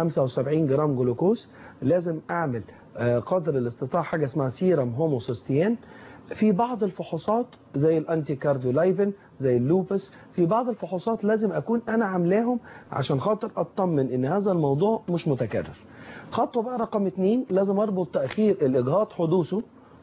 75 جرام جلوكوز، لازم اعمل قدر الاستطاعة حاجة اسمها سيرم هوموسيستين. في بعض الفحوصات زي الانتي كارديولايفين زي اللوبس، في بعض الفحوصات لازم اكون انا عاملاهم عشان خاطر اطمن ان هذا الموضوع مش متكرر. خطوة بقى رقم 2 لازم اربط تأخير الاجهاض حدوثه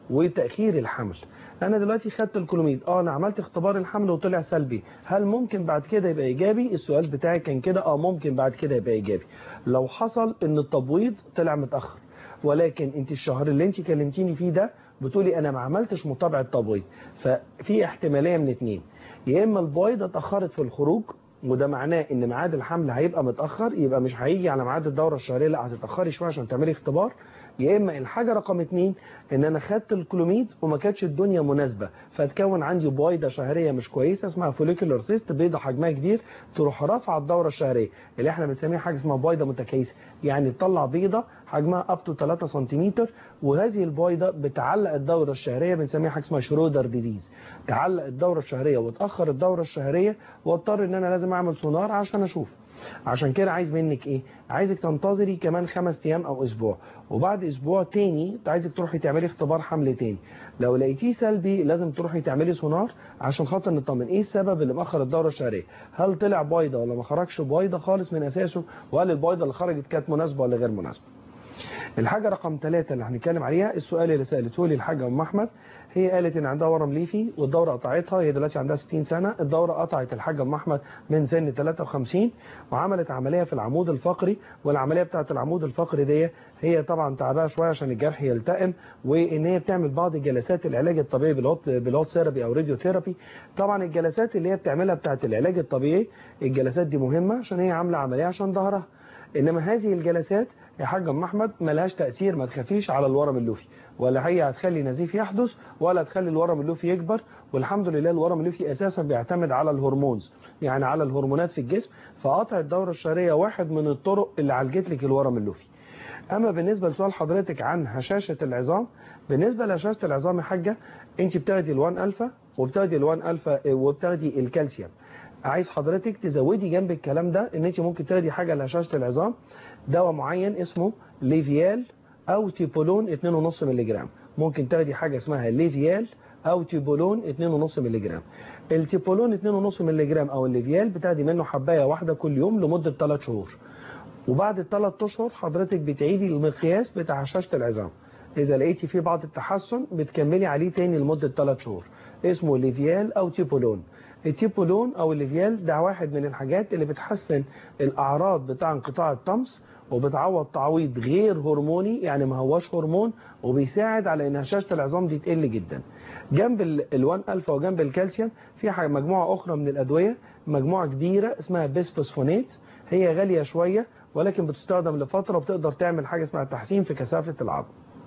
وتاخير الحمل. انا دلوقتي خدت الكلوميد، انا عملت اختبار الحمل وطلع سلبي، هل ممكن بعد كده يبقى ايجابي؟ السؤال بتاعي كان كده، ممكن بعد كده يبقى ايجابي لو حصل ان التبويض طلع متاخر. ولكن انت الشهر اللي انت كلمتيني فيه ده بتقولي انا ما عملتش متابعه تبويض، ففي احتماليه من اتنين، يا اما البويضه اتاخرت في الخروج وده معناه ان ميعاد الحمل هيبقى متاخر، يبقى مش هيجي على ميعاد الدوره الشهريه، لا هتتاخري شويه عشان تعملي اختبار. يا اما الحاجه رقم 2 ان انا خدت الكلوميد وما كانتش الدنيا مناسبه، فتكون عندي بويضه شهريه مش كويسه اسمها فوليكولار سيست، بيضه حجمها كبير تروح رافعه الدوره الشهريه اللي احنا بنسميها حاجه اسمها بويضه متكيسه، يعني تطلع بيضه حجمها اب تو 3 سنتيمتر، وهذه البويضه بتعلق الدوره الشهريه، بنسميها حاجه اسمها شرودر ديزيز، تعلق الدوره الشهريه وتاخر الدوره الشهريه، واضطر ان انا لازم اعمل سونار عشان اشوف. عشان كده عايز منك ايه؟ عايزك تنتظري كمان 5 ايام او اسبوع، وبعد اسبوع تاني عايزك تروحي تعملي اختبار حمل تاني، لو لقيتيه سلبي لازم تروحي تعملي سونار عشان خاطر نطمن ايه السبب اللي مأخر الدوره الشهريه، هل طلع بويضه ولا ما خرجش بويضه خالص من اساسه، وهل البويضه اللي خرجت كانت مناسبه ولا غير مناسبه. الحاجه رقم 3 اللي هنتكلم عليها، السؤال اللي سالته لي الحاجه ام احمد، هي قالت ان عندها ورم ليفي والدوره قطعتها، هي دلوقتي عندها 60 سنه، الدوره قطعت الحاجه ام احمد من سن 53 وعملت عمليه في العمود الفقري، والعمليه بتاعه العمود الفقري دي هي طبعا تعبها شويه عشان الجرح يلتئم، وان هي بتعمل بعض جلسات العلاج الطبيعي بالهوت ثيرابي او راديو ثيرابي. طبعا الجلسات اللي هي بتعملها بتاعه العلاج الطبيعي، الجلسات دي مهمه عشان هي عامله عمليه عشان ظهرها، انما هذه الجلسات يا حاج ام احمد ملهاش تاثير، ما تخافيش على الورم اللوفي، ولا هي هتخلي نزيف يحدث ولا هتخلي الورم اللوفي يكبر، والحمد لله الورم اللوفي اساسا بيعتمد على الهرمونز، يعني على الهرمونات في الجسم، فقطع الدوره الشهريه واحد من الطرق اللي عالجت لك الورم اللوفي. اما بالنسبه لسؤال حضرتك عن هشاشه العظام، بالنسبه لهشاشه العظام يا حاجه، انت بتاخدي ال1 الفا وبتاخدي ال1 الفا وبتاخدي الكالسيوم، عايز حضرتك تزودي جنب الكلام ده ان انت ممكن تاخدي حاجه لهشاشه العظام، دواء معين اسمه ليفيال او تيبولون 2.5 مللي جرام، ممكن تاخدي حاجه اسمها ليفيال او تيبولون 2.5 مللي جرام. التيبولون 2.5 مللي جرام او الليفيال بتاخدي منه حبايه واحده كل يوم لمده 3 شهور، وبعد ال3 اشهر حضرتك بتعيدي المقياس بتاع هشاشه العظام، اذا لقيتي فيه بعض التحسن بتكملي عليه تاني لمده 3 شهور، اسمه ليفيال او تيبولون. التيبولون او الليفيال ده واحد من الحاجات اللي بتحسن الاعراض بتاع انقطاع الطمس، وبتعوض تعويض غير هرموني، يعني ما هواش هرمون، وبيساعد على ان هشاشه العظام دي تقل جدا. جنب ال1 الفا وجنب الكالسيوم في مجموعه اخرى من الادويه، مجموعه كبيره اسمها بيسفوسفونات، هي غاليه شويه ولكن بتستخدم لفتره وبتقدر تعمل حاجه اسمها تحسين في كثافه العظم.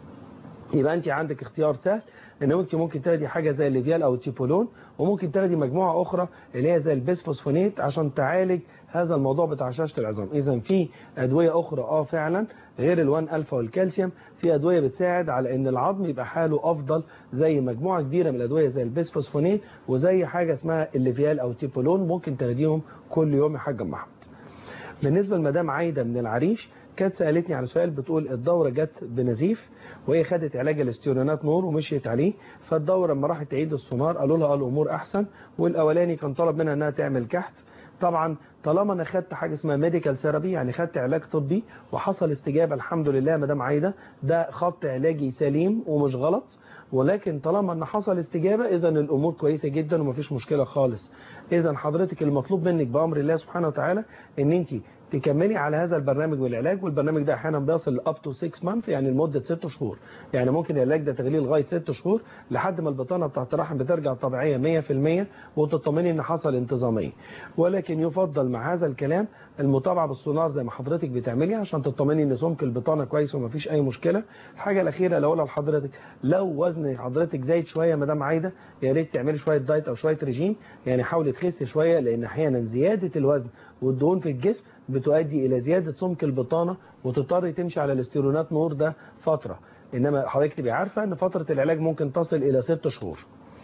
يبقى انت عندك اختيار سهل ان انت ممكن تاخدي حاجه زي الليفيال او التيبولون، وممكن تاخدي مجموعه اخرى اللي هي زي البيسفوسفونات عشان تعالج هذا الموضوع بتاع هشاشه العظام. اذا في ادويه اخرى فعلا غير ال1 الفا والكالسيوم، في ادويه بتساعد على ان العظم يبقى حاله افضل، زي مجموعه كبيره من الادويه زي البيسفوسفونات وزي حاجه اسمها الليفيال او التيبولون، ممكن تاخديهم كل يوم يا حاج محمد. بالنسبه لمدام عايده من العريش، كانت سالتني على سؤال، بتقول الدوره جت بنزيف وهي خدت علاج الاستيرونات نور ومشيت عليه، فالدوره لما راحت تعيد السونار قالوا لها الامور احسن، والاولاني كان طلب منها انها تعمل كحت. طبعا طالما انا خدت حاجه اسمها ميديكال ثيرابي، يعني خدت علاج طبي وحصل استجابه الحمد لله يا مدام عايده، ده خط علاجي سليم ومش غلط، ولكن طالما ان حصل استجابه اذا الامور كويسه جدا ومفيش مشكله خالص. اذا حضرتك المطلوب منك بامر الله سبحانه وتعالى ان انت تكملي على هذا البرنامج والعلاج، والبرنامج ده احيانا بيصل اب تو 6 مانث، يعني لمده 6 شهور، يعني ممكن العلاج ده تغليه لغايه 6 شهور لحد ما البطانه بتاعت الرحم بترجع طبيعيه 100% وتطمني ان حصل انتظاميه. ولكن يفضل مع هذا الكلام المتابعه بالسونار زي ما حضرتك بتعملي عشان تطمني ان سمك البطانه كويس ومفيش اي مشكله. الحاجه الاخيره اللي اقولها لحضرتك، لو وزن حضرتك زايد شويه يا مدام عايده، يا ريت تعملي شويه دايت او شويه ريجيم، يعني حاولي تخسي شويه، لان احيانا زياده الوزن والدهون في الجسم بتؤدي الى زياده سمك البطانه وتضطري تمشي على الاستيرونات نور ده فتره، انما حضرتك تبقي عارفه ان فتره العلاج ممكن تصل الى 6 شهور.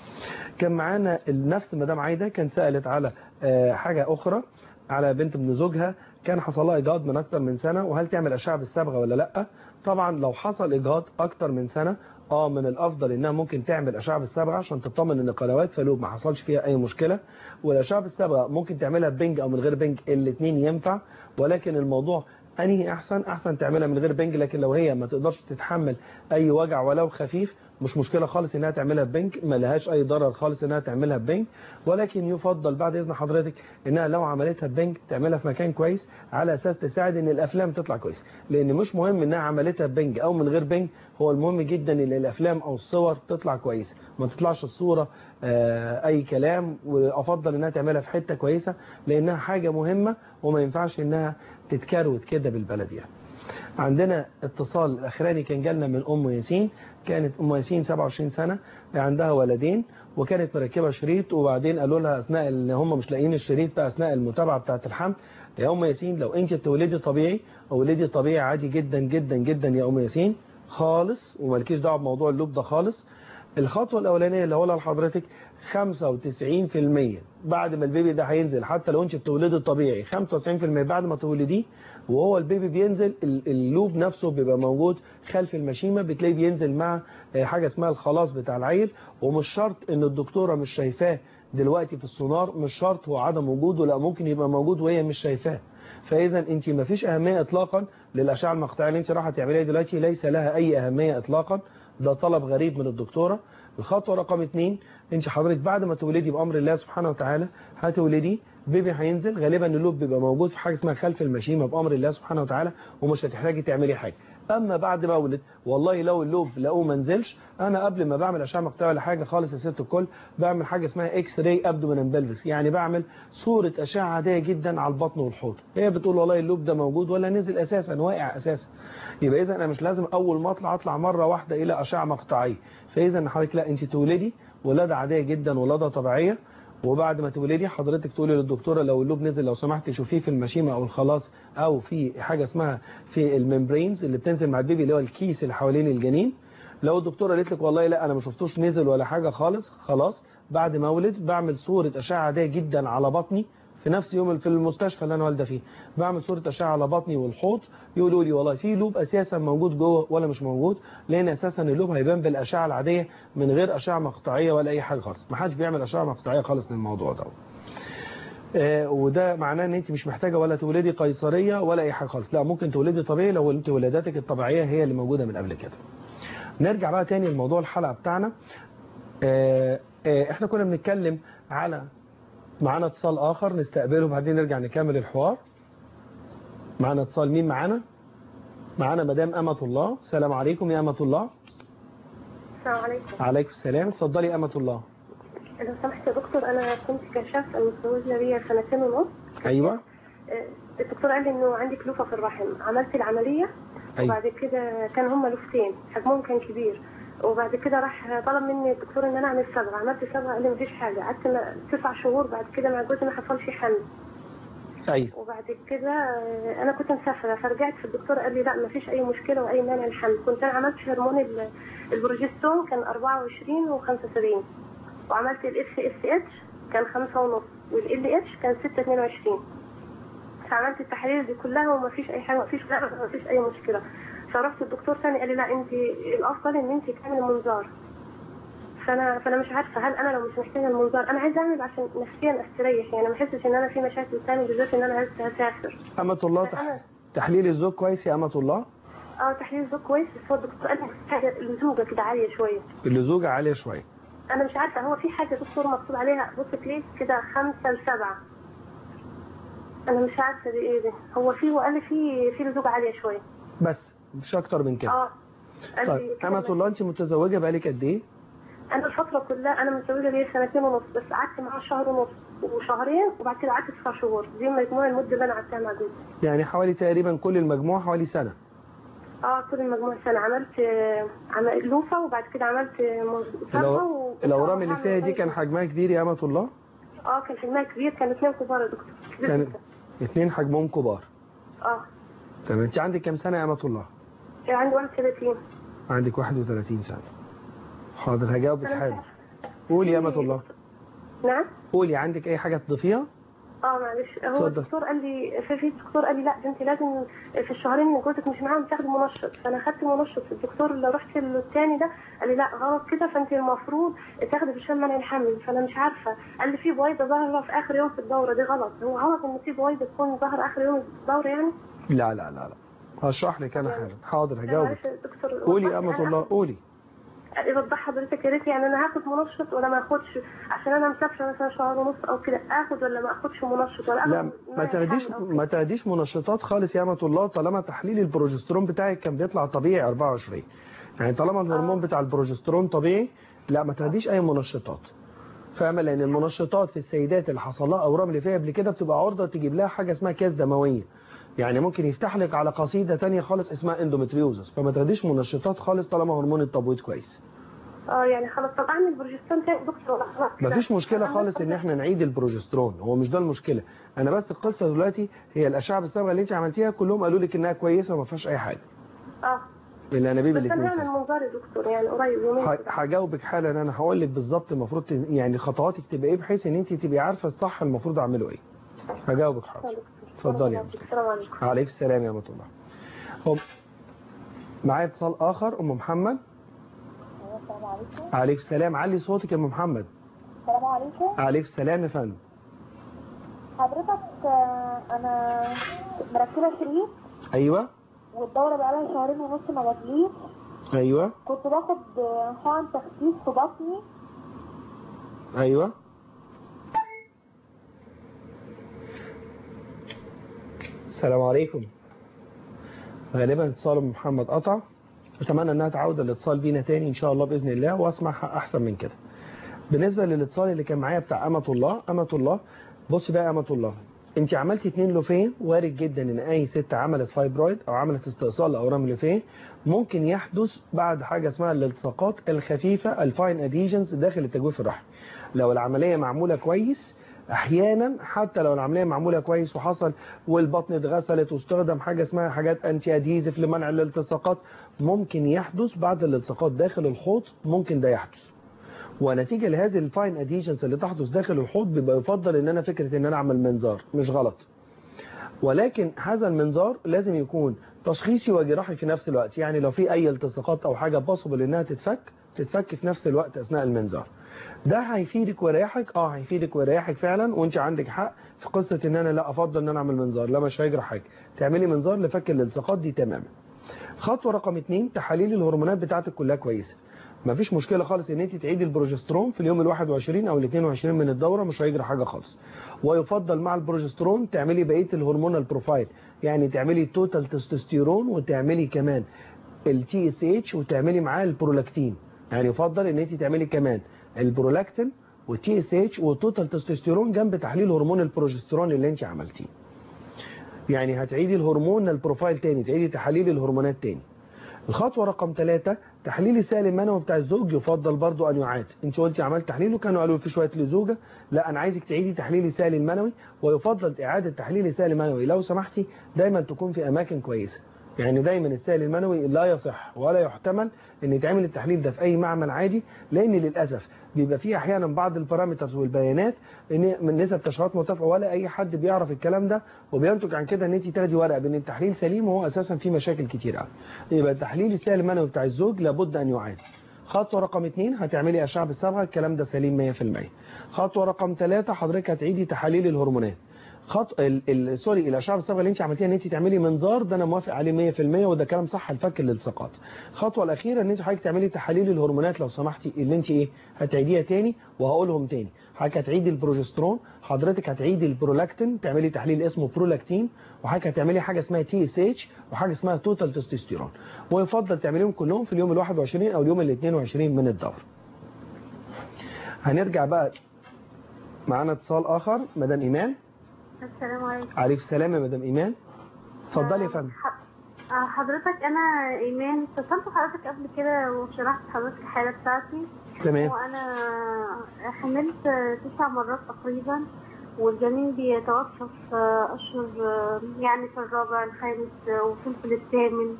كان معانا نفس مدام عايده كان سالت على حاجه اخرى، على بنت ابن زوجها كان حصل لها اجهاض من اكتر من سنه، وهل تعمل اشعه بالصبغه ولا لا؟ طبعا لو حصل اجهاض اكتر من سنه من الافضل انها ممكن تعمل اشعه بالصبغه عشان تطمن ان قنوات فالوب ما حصلش فيها اي مشكله، والاشعه بالصبغه ممكن تعملها بنج او من غير بنج، الاثنين ينفع، ولكن الموضوع انهي احسن تعملها من غير بنج، لكن لو هي ما تقدرش تتحمل اي وجع ولو خفيف مش مشكلة خالص انها تعملها ببنك، ما لهاش اي ضرر خالص انها تعملها ببنك، ولكن يفضل بعد اذن حضرتك انها لو عملتها ببنك تعملها في مكان كويس على اساس تساعد ان الافلام تطلع كويس، لان مش مهم انها عملتها ببنك او من غير بنك، هو المهم جدا ان الافلام او الصور تطلع كويسة، ما تطلعش الصورة اي كلام، وافضل انها تعملها في حتة كويسة لانها حاجة مهمة وما ينفعش انها تتكروت كده بالبلد يعني. عندنا اتصال الاخراني كان جالنا من ام ياسين. كانت ام ياسين 27 سنة عندها ولدين وكانت مركبة شريط، وبعدين قالوا لها اثناء ان هم مش لاقيين الشريط بقى اثناء المتابعة بتاعة الحمل. يا ام ياسين لو انت بتولدي طبيعي او ولدي طبيعي عادي جدا جدا جدا يا ام ياسين خالص، ومالكيش دعوه بموضوع اللوب ده خالص. الخطوة الاولانية اللي هقولها لحضرتك 95% بعد ما البيبي ده هينزل، حتى لو انت بتولدي طبيعي 95% بعد ما تولديه وهو البيبي بينزل اللوب نفسه بيبقى موجود خلف المشيمة، بتلاقيه بينزل مع حاجة اسمها الخلاص بتاع العيل، ومش شرط ان الدكتورة مش شايفاه دلوقتي في السونار، مش شرط هو عدم وجوده، لا ممكن يبقى موجود وهي مش شايفاه. فاذا انت ما فيش اهمية اطلاقا للاشعة المقطعية اللي انت راح تعمليها دلوقتي، ليس لها اي اهمية اطلاقا، ده طلب غريب من الدكتورة. الخطوة رقم 2 انت حضرتك بعد ما تولدي بأمر الله سبحانه وتعالى هتولدي بيبي هينزل، غالبا اللوب بيبقى موجود في حاجة اسمها خلف المشيمة بأمر الله سبحانه وتعالى، ومش هتحتاجي تعملي حاجة. اما بعد ما اولد والله لو اللوب لقوه ما نزلش، انا قبل ما بعمل اشعه مقطعيه ولا حاجه خالص يا ست الكل بعمل حاجه اسمها اكس راي ابدومين بلفس، يعني بعمل صوره اشعه عاديه جدا على البطن والحوض. هي بتقول والله اللوب ده موجود ولا نزل اساسا، واقع اساسا. يبقى اذا انا مش لازم اول ما اطلع مره واحده الى اشعه مقطعيه. فاذا حضرتك لا، انت تولدي ولاده عاديه جدا، ولاده طبيعيه، وبعد ما تولدي حضرتك تقولي للدكتوره لو اللوب نزل لو سمحت شوفيه في المشيمه او الخلاص او في حاجه اسمها في الممبرينز اللي بتنزل مع البيبي اللي هو الكيس اللي حوالين الجنين. لو الدكتوره قالت لك والله لا انا ما شفتوش نزل ولا حاجه خالص، خلاص بعد ما اولد بعمل صوره اشعه عاديه جدا على بطني في نفس يوم في المستشفى اللي انا والده فيه، بعمل صوره اشعه على بطني والحوض، يقولوا لي والله في لوب اساسا موجود جوه ولا مش موجود، لان اساسا اللوب هيبان بالاشعه العاديه من غير اشعه مقطعيه ولا اي حاجه خالص. ما حدش بيعمل اشعه مقطعيه خالص للموضوع ده. وده معناه ان انت مش محتاجه ولا تولدي قيصريه ولا اي حاجه خالص، لا ممكن تولدي طبيعي لو انت ولاداتك الطبيعيه هي اللي موجوده من قبل كده. نرجع بقى تاني لموضوع الحلقه بتاعنا. احنا كنا بنتكلم على معانا اتصال اخر نستقبله وبعدين نرجع نكمل الحوار. معانا اتصال، مين معانا؟ معانا مدام أمة الله. السلام عليكم يا أمة الله. السلام عليكم. عليكم السلام، اتفضلي أمة الله. لو سمحت يا دكتور، انا كنت كشاف متزوجه ليا 2.5 سنين. ايوه. الدكتور قال لي انه عندي كلوفه في الرحم، عملت العمليه. أيوة. وبعد كده كان هما لوفتين حجمهم كان كبير، وبعد كده راح طلب مني الدكتور ان انا اعمل صبغه، عملت صبغه قال لي مفيش حاجه، قعدت 9 شهور بعد كده مع جوزي ما حصلش حمل. ايوه. وبعد كده انا كنت مسافره فرجعت في الدكتور قال لي لا مفيش اي مشكله واي مانع الحمل. كنت انا عملت هرمون البروجستون كان 24 و75، وعملت الاف اس اتش كان 5.5 والال اتش كان 6.22. فعملت التحاليل دي كلها ومفيش اي حاجه، مفيش اي مشكله. فرحت الدكتور ثاني قال لي لا انت الافضل ان انت تعملي منظار. فانا مش عارفه هل انا لو مش محتاجه المنظار انا عايزه اعمل عشان نفسيا استريح، يعني ما احسش ان انا في مشاكل ثانيه، بالذات ان انا هسافر. أمة الله تحليل الزوج كويس يا أمة الله؟ تحليل الزوج كويس، بس هو الدكتور قال لي حاجه اللزوجه كده عاليه شويه. اللزوجه عاليه شويه. انا مش عارفه هو في حاجه دكتور مكتوب عليها بص كليك كده 5 ل 7. انا مش عارفه دي ايه ده. هو قال لي في لزوجه عاليه شويه بس مش اكتر من كده. طيب أمة الله انت متزوجه بقالك قد ايه؟ انا الفتره كلها انا متزوجه ليا 2.5 بس قعدت معاه 1.5 شهر وشهرين وبعد كده قعدت 9 شهور. دي مجموع المده اللي انا قعدتها مع جوزي. يعني حوالي تقريبا كل المجموع حوالي سنه. كل المجموع سنه. عملت لوفه وبعد كده عملت صبغه. الاورام اللي فيها دي كان حجمها كبير يا أمة الله؟ كان حجمها كبير، كان 2 كبار يا دكتور. كان 2 حجمهم كبار. تمام. انت عندك كام سنه يا أمة الله؟ عندي 31. عندك 31 سنه. حاضر هجاوبك حاجه. قولي يا أمة الله. نعم. قولي عندك اي حاجه تضيفيها؟ معلش هو الدكتور قال لي في الدكتور قال لي لا ده انت لازم في الشهرين اللي جوزك مش معاهم تاخدي منشط. فانا خدت منشط. الدكتور اللي رحت الثاني ده قال لي لا غلط كده، فانت المفروض تاخدي برشام منع الحمل. فانا مش عارفه، قال لي في بويضه ظاهره في اخر يوم في الدوره، دي غلط. هو غلط ان في بويضه تكون ظاهره اخر يوم الدوره يعني؟ لا هشرح لك انا حاجه. حاضر هجاوبك. قولي يا أمة الله قولي. يوضح حضرتك يا ريت، يعني انا هاخد منشط ولا ما اخدش؟ عشان انا مسافره مثلا شهر ونص او كده، اخد ولا ما اخدش منشط ولا لا ما تاخديش منشطات خالص يا امة الله، طالما تحليل البروجسترون بتاعك كان بيطلع طبيعي 24. يعني طالما الهرمون بتاع البروجسترون طبيعي، لا ما تاخديش اي منشطات. فاهمه؟ لان المنشطات في السيدات اللي حصل لها اورام ليفيه قبل كده بتبقى عرضه تجيب لها حاجه اسمها كاس دمويه. يعني ممكن يفتح لك على قصيده ثانيه خالص اسمها اندومتريوزس. فما تاخديش منشطات خالص طالما هرمون التبويض كويس. يعني خلاص. طب اعمل البروجسترون تاني دكتور ولا خلاص كده؟ مفيش مشكله خالص ان احنا نعيد البروجسترون، هو مش ده المشكله. انا بس القصه دلوقتي هي الاشعه بالصبغه اللي انت عملتيها كلهم قالوا لك انها كويسه وما فيهاش اي حاجه. الانابيب بس الاثنين. انا هعمل منظار يا دكتور يعني قريب يومين. هجاوبك حالا. انا هقول لك بالظبط المفروض يعني خطواتك تبقى ايه بحيث ان انت تبقي عارفه الصح المفروض اعمله ايه. هجاوبك حاضر. اتفضلي يا دكتور. السلام عليكم. وعليكم السلام يا ورحمه الله. معايا اتصال اخر. ام محمد. السلام عليكم. عليكم السلام. علي صوتك يا ام محمد. السلام عليكم. عليكم السلام يا فندم. حضرتك انا مركبه شريط. ايوه. والدوره بقالها شهرين ونص ما جاتليش. ايوه. كنت باخد حقن تخسيس في بطني. ايوه. السلام عليكم. غالبا اتصال ام محمد قطع. اتمنى انها تعود الاتصال بينا تاني ان شاء الله باذن الله واسمعها احسن من كده. بالنسبه للاتصال اللي كان معايا بتاع امة الله، بص بقى يا امة الله، انت عملتي 2 لوفيه، وارد جدا ان اي ست عملت فايبرويد او عملت استئصال لاورام لوفيه ممكن يحدث بعد حاجه اسمها الالتصاقات الخفيفه الفاين اديجنز داخل التجويف الرحمي. لو العمليه معموله كويس، احيانا حتى لو العمليه معموله كويس وحصل والبطن اتغسلت واستخدم حاجه اسمها حاجات انتي ادهيزف لمنع الالتصاقات، ممكن يحدث بعد الالتصاقات داخل الحوض، ممكن ده يحدث. ونتيجه لهذه الفاين ادهيجنز اللي تحدث داخل الحوض بيبقى يفضل ان انا فكره ان انا اعمل منظار، مش غلط. ولكن هذا المنظار لازم يكون تشخيصي وجراحي في نفس الوقت. يعني لو في اي التصاقات او حاجه بوسبل انها تتفك في نفس الوقت اثناء المنظار. ده هيفيدك ويريحك. هيفيدك ويريحك فعلا، وانت عندك حق في قصه ان انا لا افضل ان انا اعمل منظار، لا مش هيجرى حاجه. تعملي منظار لفك الالتصاقات دي تماما. خطوه رقم 2، تحاليل الهرمونات بتاعتك كلها كويسه. مفيش مشكله خالص ان انت تعيدي البروجسترون في اليوم ال21 او ال22 من الدوره، مش هيجرى حاجه خالص. ويفضل مع البروجسترون تعملي بقيه الهرمونال بروفايل، يعني تعملي توتال تستوستيرون وتعملي كمان التي اس اتش وتعملي معاه البرولاكتين. يعني يفضل ان انت تعملي كمان البرولاكتين والتي اس اتش والتوتال تستوستيرون جنب تحليل هرمون البروجسترون اللي انت عملتيه. يعني هتعيدي الهرمون البروفايل تاني، تعيدي تحاليل الهرمونات تاني. الخطوه رقم 3، تحليل السائل المنوي بتاع الزوج يفضل برضو ان يعاد. انت قلتي عملت تحليل وكانوا قالوا في شويه لزوجه، لا انا عايزك تعيدي تحليل السائل المنوي، ويفضل اعاده تحليل السائل المنوي لو سمحتي دايما تكون في اماكن كويسه. يعني دايما السائل المنوي لا يصح ولا يحتمل ان يتعمل التحليل ده في اي معمل عادي، لان للاسف بيبقى فيه احيانا بعض البارامترز والبيانات ان من نسب تشخيصات مرتفعه ولا اي حد بيعرف الكلام ده، وبينتج عن كده ان انت تاخدي ورقه بان التحليل سليم وهو اساسا فيه مشاكل كتير قوي. يبقى تحليل السائل المنوي بتاع الزوج لابد ان يعاد. خطوه رقم 2 هتعملي اشعه بالصبغه، الكلام ده سليم 100%. خطوه رقم 3 حضرتك هتعيدي تحاليل الهرمونات. الاشعه بالصبغه اللي انت عملتيها ان انت تعملي منظار، ده انا موافق عليه 100% وده كلام صح الفك الالتصاقات. الخطوه الاخيره ان انت حضرتك تعملي تحاليل الهرمونات لو سمحتي، اللي انت هتعيديها تاني وهقولهم تاني. حضرتك هتعيدي البروجسترون، حضرتك هتعيدي البرولاكتين، تعملي تحليل اسمه برولاكتين، وحضرتك هتعملي حاجه اسمها تي اس اتش وحاجه اسمها توتال تستوستيرون، ويفضل تعمليهم كلهم في اليوم ال21 او اليوم ال22 من الدوره. هنرجع بقى معانا اتصال اخر. مدام ايمان. السلام عليكم. عليكم السلام يا مدام ايمان. اتفضلي يا فندم. حضرتك انا ايمان، اتصلت حضرتك قبل كده وشرحت حضرتك الحاله بتاعتي. تمام. وانا حملت 9 مرات تقريبا، والجنين بيتوفى في اشهر، يعني في الرابع الخامس وصلت للثامن.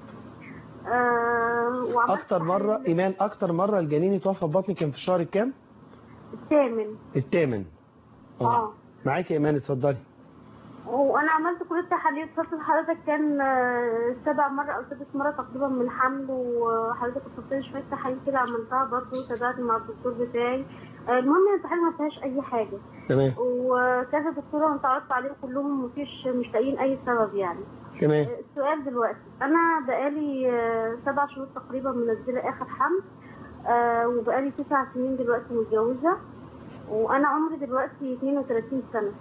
اكتر مره ايمان، اكتر مره الجنين يتوفى في بطنك كان في الشهر الكام؟ الثامن. معاكي يا ايمان اتفضلي. وانا عملت كل التحاليل. اتصلت حضرتك كان 7 مرة او 6 مرات تقريبا من الحمل، وحضرتك اتصلت لي شويه تحاليل كده عملتها برضه، تابعت مع الدكتور بتاعي. المهم التحاليل ما فيهاش اي حاجه. تمام. وكذا دكتوره انا اتعرضت عليهم كلهم مش لاقيين اي سبب يعني. تمام. السؤال دلوقتي، انا بقالي 7 شهور تقريبا منزله اخر حمل. وبقالي 9 سنين دلوقتي متجوزة، وأنا عمري دلوقتي 32 سنة.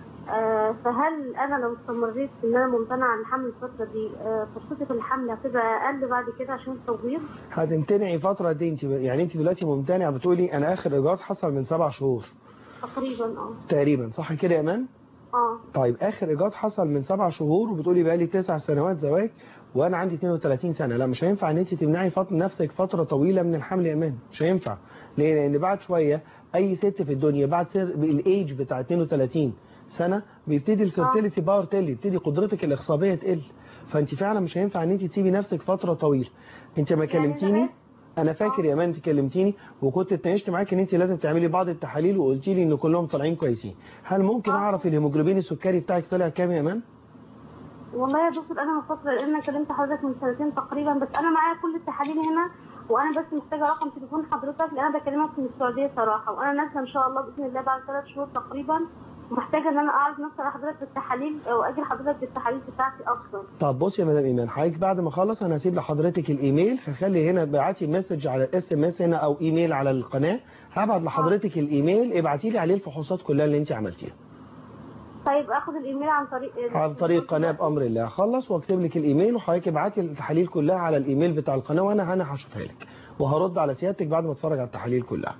فهل أنا لو استمريت إن أنا ممتنعة عن الحمل الفترة دي فرصتي في الحمل هتبقى أقل بعد كده عشان التبويض؟ هتمتنعي فترة دي انت يعني انت دلوقتي ممتنعة، بتقولي انا اخر ايجاد حصل من 7 شهور تقريبا. تقريبا، صح كده يا امان؟ طيب اخر ايجاد حصل من 7 شهور وبتقولي بقالي 9 سنوات زواج وانا عندي 32 سنة. لا، مش هينفع ان انت تمنعي نفسك فترة طويلة من الحمل يا امان، مش هينفع. ليه؟ لان بعد شوية اي ست في الدنيا بعد الايج بتاع 32 سنة بيبتدي الفيرتيليتي باور تقل، يبتدي قدرتك الاخصابية تقل. فانت فعلا مش هينفع ان انت تسيبي نفسك فترة طويلة. انت ما كلمتيني، انا فاكر يا امان انت كلمتيني وكنت اتناقشت معاك ان انت لازم تعملي بعض التحاليل وقلتي لي ان كلهم طالعين كويسين. هل ممكن اعرف الهيموجلوبين السكري بتاعك طلع كام يا امان؟ والله يا دكتور انا مفكره لان انا كلمت حضرتك من 2 سنين تقريبا، بس انا معايا كل التحاليل هنا، وانا بس محتاجه رقم تليفون حضرتك لان انا بكلمك من السعوديه صراحه، وانا نازله ان شاء الله باذن الله بعد 3 شهور تقريبا، ومحتاجه ان انا اعرف نفسي على حضرتك بالتحاليل واجي لحضرتك بالتحاليل بتاعتي افضل. طب بصي يا مدام ايمان، حضرتك بعد ما اخلص انا هسيب لحضرتك الايميل، هخلي هنا ابعتي مسج على الاس ام اس هنا او ايميل على القناه، هبعت لحضرتك الايميل ابعتي لي عليه الفحوصات كلها اللي انت عملتيها. طيب اخد الايميل عن طريق القناه بامر الله. هخلص واكتب لك الايميل وحضرتك ابعتي التحاليل كلها على الايميل بتاع القناه وانا هشوفها لك وهرد على سيادتك بعد ما اتفرج على التحاليل كلها.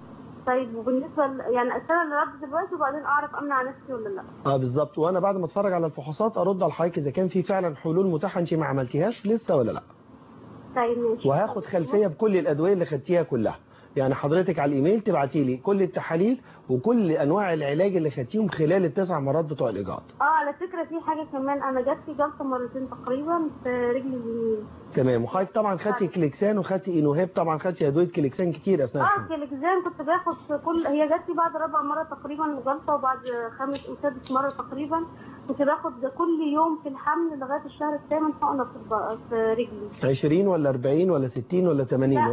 طيب وبالنسبه يعني استنى الرد دلوقتي وبعدين اعرف امنع نفسي ولا لا؟ بالظبط، وانا بعد ما اتفرج على الفحوصات ارد على حضرتك اذا كان في فعلا حلول متاحه انت ما عملتيهاش لسه ولا لا. طيب ماشي. وهاخد خلفيه بكل الادويه اللي خدتيها كلها، يعني حضرتك على الايميل تبعتي لي كل التحاليل وكل انواع العلاج اللي خدتيهم خلال ال9 مرات بتوع الايجاد. على فكره في حاجه كمان، انا جات لي جلطه مرتين تقريبا في رجلي اليمين. تمام، وحضرتك طبعا خدتي كليكسان وخدتي اينوهيب، طبعا خدتي ادويه كليكسان كتير اثناء الحمل. كليكسان كنت باخد هي جات لي بعد 4 مرة تقريبا جلطه، وبعد 5 أو 6 مرة تقريبا كنت باخد كل يوم في الحمل لغايه الشهر الثامن حقنه في رجلي. 20 ولا 40 ولا 60 ولا 80؟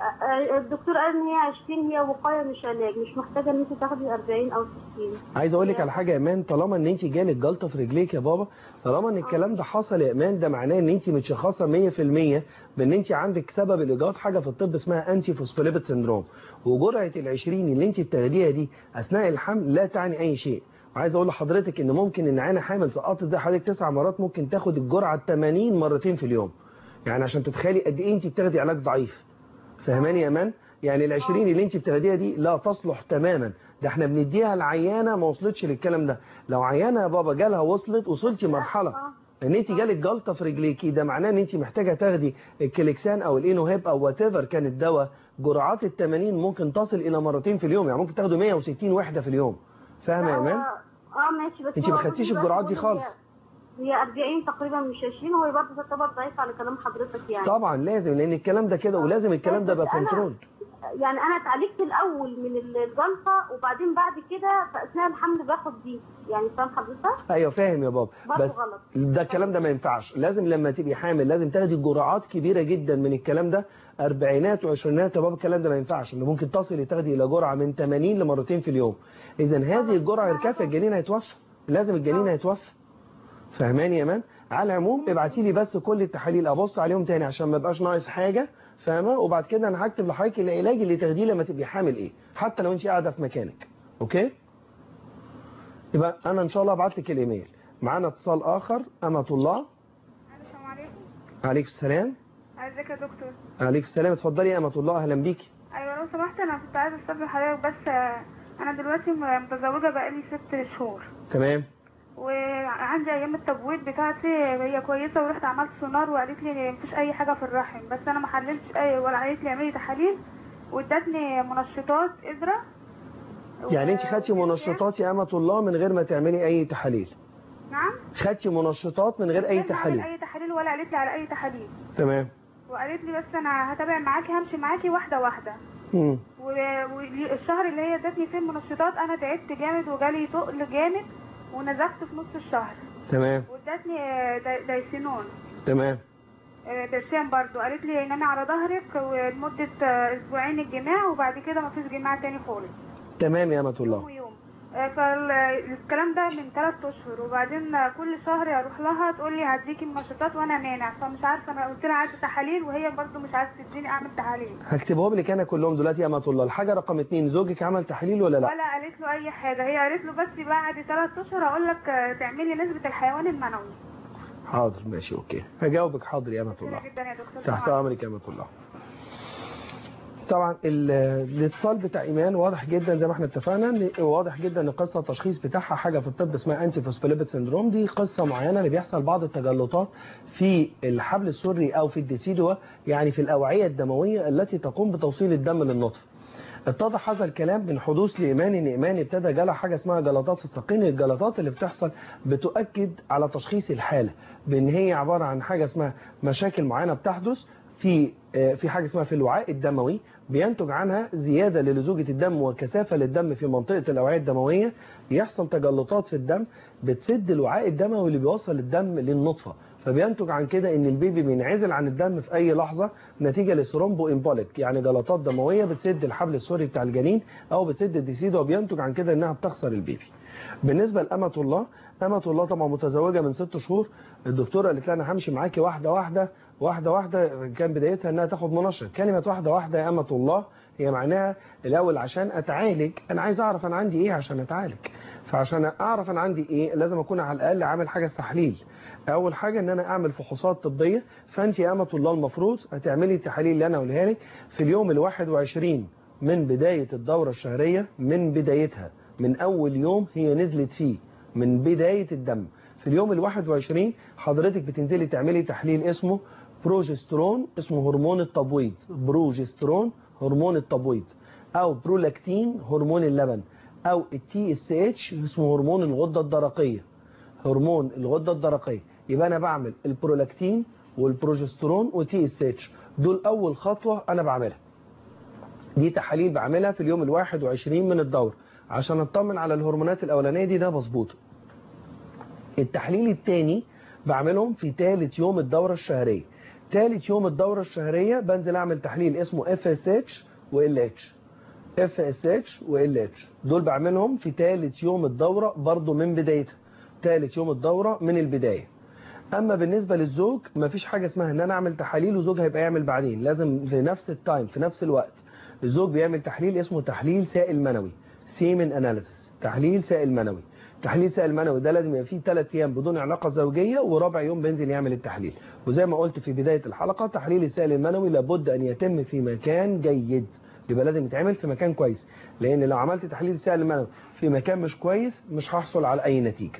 الدكتور قال ان هي 20، هي وقايه مش علاج، مش محتاجه ان انت تاخدي 40 او 60. عايز اقول لك على حاجه يا ايمان، طالما ان انت جالك جلطه في رجليك يا بابا، طالما ان الكلام ده حصل يا ايمان، ده معناه ان انت متشخصه 100% بان انت عندك سبب الايجاد حاجه في الطب اسمها انتي فوسفوليبيد سيندروم، وجرعه ال20 اللي انت بتاخديها دي اثناء الحمل لا تعني اي شيء. وعايز اقول لحضرتك ان ممكن ان عينه حامل سقطت زي حضرتك 9 مرات ممكن تاخد الجرعه 80 مرتين في اليوم، يعني عشان تتخيلي قد ايه انت بتاخدي علاج ضعيف. فهماني يا امان؟ يعني ال20 اللي انت بتاخديها دي لا تصلح تماما، ده احنا بنديها العيانه ما وصلتش للكلام ده. لو عيانه يا بابا جالها وصلتي مرحله ان انت جالك جلطه في رجليكي، ده معناه ان انت محتاجه تاخدي الكليكسان او الاينوهيب او وات ايفر كان الدواء. جرعات ال80 ممكن تصل الى مرتين في اليوم، يعني ممكن تاخدوا 160 وحده في اليوم. فاهمه يا امان؟ ماشي، بس انت ما خدتيش الجرعات دي خالص. هي 40 تقريبا مش 20، وهي برضه تعتبر ضعيفه على كلام حضرتك يعني. طبعا لازم، لان الكلام ده كده ولازم الكلام ده يبقى كنترول. يعني انا اتعالجت الاول من الجلطه وبعدين بعد كده في اثناء الحمل باخد دي، يعني فاهم حضرتك؟ ايوه فاهم يا بابا، بس غلط. ده الكلام ده ما ينفعش، لازم لما تبقي حامل لازم تاخدي جرعات كبيره جدا من الكلام ده، اربعينات وعشرينات يا بابا. الكلام ده ما ينفعش، ان ممكن تصلي تاخدي الى جرعه من 80 لمرتين في اليوم. اذا هذه الجرعه الكافيه الجنين هيتوفى، لازم الجنين هيتوفى. فهماني يا مان؟ على العموم ابعتي لي بس كل التحاليل ابص عليهم تاني عشان ما يبقاش ناقص حاجه، فاهمه؟ وبعد كده انا هكتب لحضرتك العلاج اللي تاخديه لما تبقي حامل ايه، حتى لو انت قاعده في مكانك. اوكي؟ يبقى انا ان شاء الله ابعت لك الايميل. معانا اتصال اخر. امة الله. السلام عليكم. عليكم السلام. ازيك يا دكتور؟ عليكم السلام، اتفضلي يا امة الله، اهلا بيكي. ايوه لو سمحت، انا كنت عايزه استفسر حضرتك بس، انا دلوقتي متزوجه بقالي 6 شهور. تمام. وعندي ايام التبويض بتاعتي هي كويسه، ورحت عملت سونار وقالت لي مفيش اي حاجه في الرحم، بس انا ما حللتش ولا قالت لي اعملي تحاليل، وادتني منشطات ابره. يعني انت خدتي منشطات يا امة الله من غير ما تعملي اي تحاليل؟ نعم، خدتي منشطات من غير اي تحاليل؟ اي تحاليل ولا قالت لي على اي تحاليل. تمام. وقالت لي بس انا هتابع معاكي، همشي معاكي واحده واحده. والشهر اللي هي ادتني فيه المنشطات انا تعبت جامد وجالي تقل جامد ونزفت في نص الشهر. تمام. وادتني دايسينون. تمام. برشام برضو، قالت لي انامي على ظهرك ولمده اسبوعين الجماع، وبعد كده مفيش جماع تاني خالص. تمام يا امة الله. يوم. فالكلام ده من 3 اشهر، وبعدين كل شهر اروح لها تقول لي هديكي منشطات وانا مانع، فمش عارفه. انا قلت لها عايزه تحاليل وهي برضو مش عايزه تديني اعمل تحاليل. هكتبهم لك انا كلهم دلوقتي يا امة الله. الحاجه رقم 2، زوجك عمل تحاليل ولا لا؟ ولا قالت له اي حاجه. هي قالت له بس بعد 3 اشهر هقول لك تعملي نسبه الحيوان المنوي. حاضر ماشي اوكي، هجاوبك. حاضر يا امة الله. جدا يا دكتور. تحت امرك يا امة الله. طبعا الاتصال بتاع ايمان واضح جدا زي ما احنا اتفقنا، واضح جدا ان قصه التشخيص بتاعها حاجه في الطب اسمها انتي فوسفوليبيد سيندروم. دي قصه معينه اللي بيحصل بعض التجلطات في الحبل السري او في الديسيدوا، يعني في الاوعيه الدمويه التي تقوم بتوصيل الدم للنطفه. اتضح هذا الكلام من حدوث لإيمان ان إيمان ابتدى جالها حاجه اسمها جلطات في الساقين. الجلطات اللي بتحصل بتؤكد على تشخيص الحاله بان هي عباره عن حاجه اسمها مشاكل معينه بتحدث في حاجه اسمها في الوعاء الدموي، بينتج عنها زياده للزوجه الدم وكثافه للدم في منطقه الاوعيه الدمويه. يحصل تجلطات في الدم بتسد الوعاء الدموي اللي بيوصل الدم للنطفه، فبينتج عن كده ان البيبي بينعزل عن الدم في اي لحظه نتيجه لثرومبو امبوليك، يعني جلطات دمويه بتسد الحبل السري بتاع الجنين او بتسد الديسيدوا، وبينتج عن كده انها بتخسر البيبي. بالنسبه لامة الله، امة الله طبعا متزوجه من 6 شهور. الدكتوره قالت لها انا همشي معاكي واحده واحده واحده واحده. كان بدايتها انها تاخد منشط. كلمه واحده واحده يا امة الله هي معناها الاول عشان اتعالج انا عايز اعرف انا عندي ايه عشان اتعالج. فعشان اعرف انا عندي ايه لازم اكون على الاقل عامل حاجه تحليل. اول حاجه ان انا اعمل فحوصات طبيه. فانت يا امة الله المفروض هتعملي التحاليل اللي انا قولها لك في اليوم ال21 من بدايه الدوره الشهريه، من بدايتها، من اول يوم هي نزلت فيه، من بدايه الدم. في اليوم ال21 حضرتك بتنزلي تعملي تحليل اسمه بروجسترون، اسمه هرمون التبويض. بروجسترون هرمون التبويض، او برولاكتين هرمون اللبن، او التي اس اتش اسمه هرمون الغده الدرقيه. هرمون الغده الدرقيه. يبقى انا بعمل البرولاكتين والبروجسترون والتي اس اتش، دول اول خطوه انا بعملها. دي تحاليل بعملها في اليوم ال21 من الدوره عشان اطمن على الهرمونات الاولانيه دي ده مظبوط. التحليل الثاني بعملهم في ثالث يوم الدوره الشهريه. ثالث يوم الدوره الشهريه بنزل اعمل تحليل اسمه FSH وLH. FSH وLH دول بعملهم في ثالث يوم الدوره برضو من بدايتها. ثالث يوم الدوره من البدايه. اما بالنسبه للزوج مفيش حاجه اسمها ان انا اعمل تحاليل وزوج هيبقى يعمل بعدين. لازم في نفس التايم، في نفس الوقت الزوج بيعمل تحليل اسمه تحليل سائل منوي، سيمن اناليسيس. تحليل سائل منوي. تحليل سائل منوي ده لازم يبقى فيه 3 ايام بدون علاقه زوجيه، ورابع يوم بينزل يعمل التحليل. وزي ما قلت في بدايه الحلقه تحليل السائل المنوي لابد ان يتم في مكان جيد. يبقى لازم يتعمل في مكان كويس، لان لو عملت تحليل السائل المنوي في مكان مش كويس مش هحصل على اي نتيجه.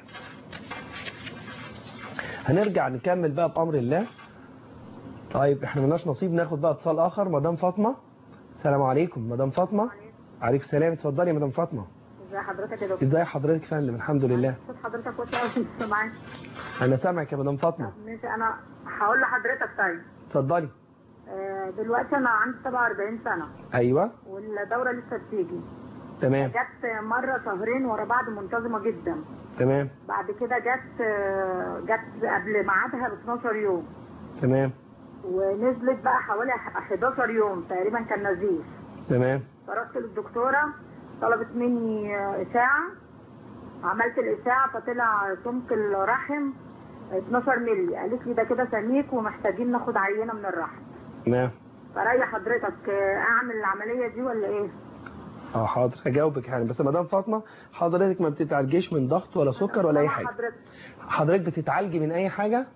هنرجع نكمل بقى بامر الله. طيب احنا ملناش نصيب ناخد بقى اتصال اخر. مدام فاطمه، السلام عليكم. مدام فاطمه. عليكم السلام. اتفضلي يا مدام فاطمه. ازي حضرتك يا دكتور؟ ازي حضرتك يا فندم؟ الحمد لله. صوت حضرتك وطي قوي مش سامعاك. انا سامعك يا مدام فاطمه. ماشي، انا هقول لحضرتك. طيب اتفضلي. دلوقتي انا عندي 47 سنه. ايوه. والدوره لسه بتيجي. تمام. جت مره شهرين ورا بعض منتظمه جدا. تمام. بعد كده جت قبل ميعادها ب 12 يوم. تمام. ونزلت بقى حوالي 11 يوم تقريبا كان نزيف. تمام. فرحت للدكتوره طلبت مني اشاعه. عملت الاشاعه فطلع سمك الرحم 12 مللي. قالت لي ده كده سميك ومحتاجين ناخد عينه من الرحم. تمام. فريح حضرتك اعمل العمليه دي ولا ايه؟ حاضر هجاوبك يعني. بس مدام فاطمه حضرتك ما بتتعالجيش من ضغط ولا سكر ولا اي حاجه؟ حضرتك بتتعالجي من اي حاجه؟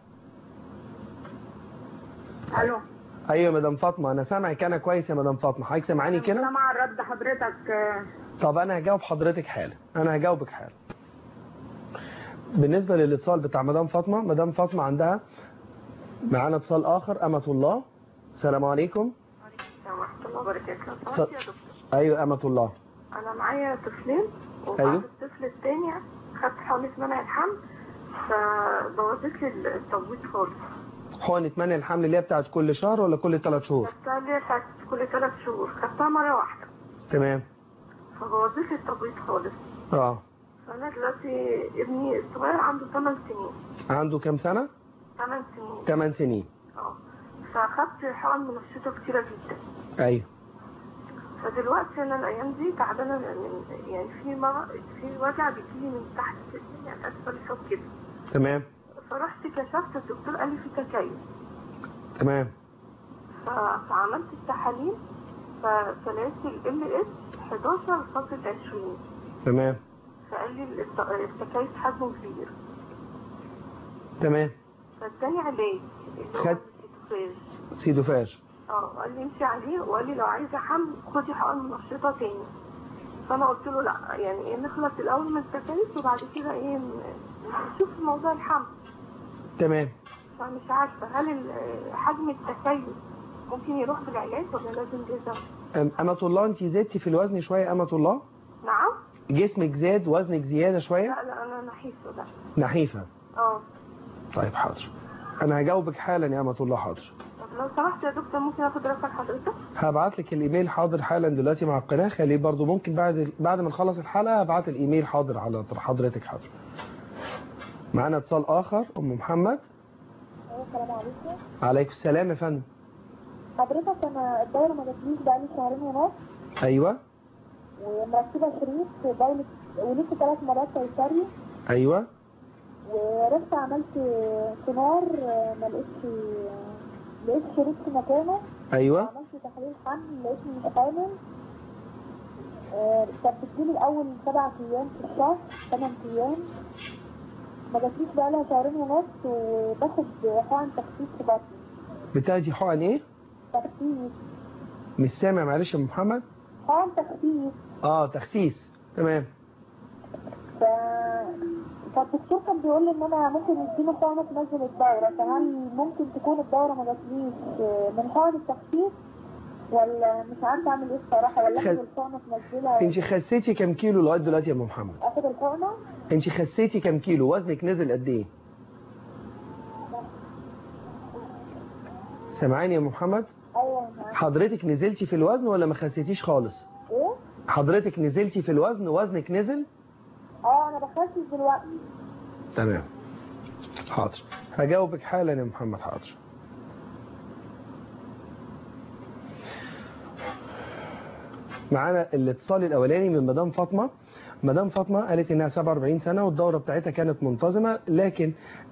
الو. ايوه مدام فاطمه انا سامعك انا كويس يا مدام فاطمه. حضرتك سامعاني كده؟ سامعه الرد حضرتك. طب انا هجاوب حضرتك حالا. انا هجاوبك حالا. بالنسبه للاتصال بتاع مدام فاطمه، مدام فاطمه عندها معانا اتصال اخر. امة الله، السلام عليكم. السلام ورحمه الله وبركاته. يا دكتور. ايوه امة الله. انا معايا طفلين وبعد أيوه. الطفل الثاني خدت حقنه منع الحمل فبوظت لي التبويض خالص. حقنه منع الحمل اللي هي بتاعت كل شهر ولا كل 3 شهور؟ خدتها اللي هي بتاعت كل 3 شهور. خدتها مره واحده. تمام. فبوظت لي التبويض خالص. فانا دلوقتي ابني الصغير عنده 8 سنين. عنده كام سنه؟ 8 سنين. 8 سنين. فاخدت حقن منشطه كتيره جدا. ايوه. فدلوقتي انا الايام دي تعبانه يعني في وجع بيجيلي من تحت يعني اسفل الحوض كده. تمام. فرحت كشفت، الدكتور قال لي في تكيس. تمام. فعملت التحاليل فلقيت LS 11.20. تمام. فقال لي التكيس حجمه كبير. تمام. فاداني علاج خد سيدوفاج. قال لي امشي عليه، وقال لي لو عايزه حمل خدي حقن منشطه تاني. فانا قلت له لا، يعني ايه، نخلص الاول من التكيس وبعد كده ايه نشوف موضوع الحمل. تمام. فمش عارفه هل حجم التكيس ممكن يروح بالعلاج ولا لازم جزء؟ أمة الله انت زدتي في الوزن شويه أمة الله؟ نعم. جسمك زاد، وزنك زياده شويه؟ لا انا نحيفه. لا نحيفه. طيب حاضر، انا هجاوبك حالا يا أمة الله. حاضر. طب لو سمحت يا دكتور ممكن اخد رقم حضرتك؟ هبعت لك الايميل حاضر حالا دلوقتي مع القناه. خليه برضو ممكن بعد ما نخلص الحلقه هبعت الايميل حاضر على حضرتك. حاضر. معانا اتصال اخر. ام محمد. السلام عليكم. عليكم السلام يا فندم. حضرتك انا الدوره ما جاتليش بقالي 2.5 شهور. ايوه. ومركبه شريط دايره ولسه 3 مرات قيصري. ايوه. ورحت عملت سونار ما لقيتش شريط في مكانه. ايوه. عملت تحليل حمل لقيتني مش حامل. كانت بتجيلي اول 7 ايام في الشهر، 8 ايام. ما جاتليش بقالها 2.5 شهور، وباخد حقن تخسيس في بطني. بتاخدي حقن ايه؟ تخسيس. مش سامع معلش يا ام محمد. حقن تخسيس. تخسيس. تمام. فالدكتور كان بيقول لي ان انا ممكن يديني حقنه تنزل الدوره، فهل ممكن تكون الدوره ما جاتليش من حقن التخسيس ولا مش عارفه اعمل ايه الصراحه، ولا اخد الحقنه تنزلها؟ انت خسيتي كام كيلو لغايه دلوقتي يا ام محمد؟ اخد الحقنه؟ انت خسيتي كام كيلو؟ وزنك نزل قد ايه؟ سامعاني يا ام محمد؟ ايوه. حضرتك نزلتي في الوزن ولا ما خسيتيش خالص؟ ايه؟ حضرتك نزلتي في الوزن، وزنك نزل؟ انا بخسس دلوقتي. تمام. حاضر، هجاوبك حالا يا محمد. حاضر. معانا الاتصال الاولاني من مدام فاطمه. مدام فاطمه قالت انها 47 سنه والدوره بتاعتها كانت منتظمه، لكن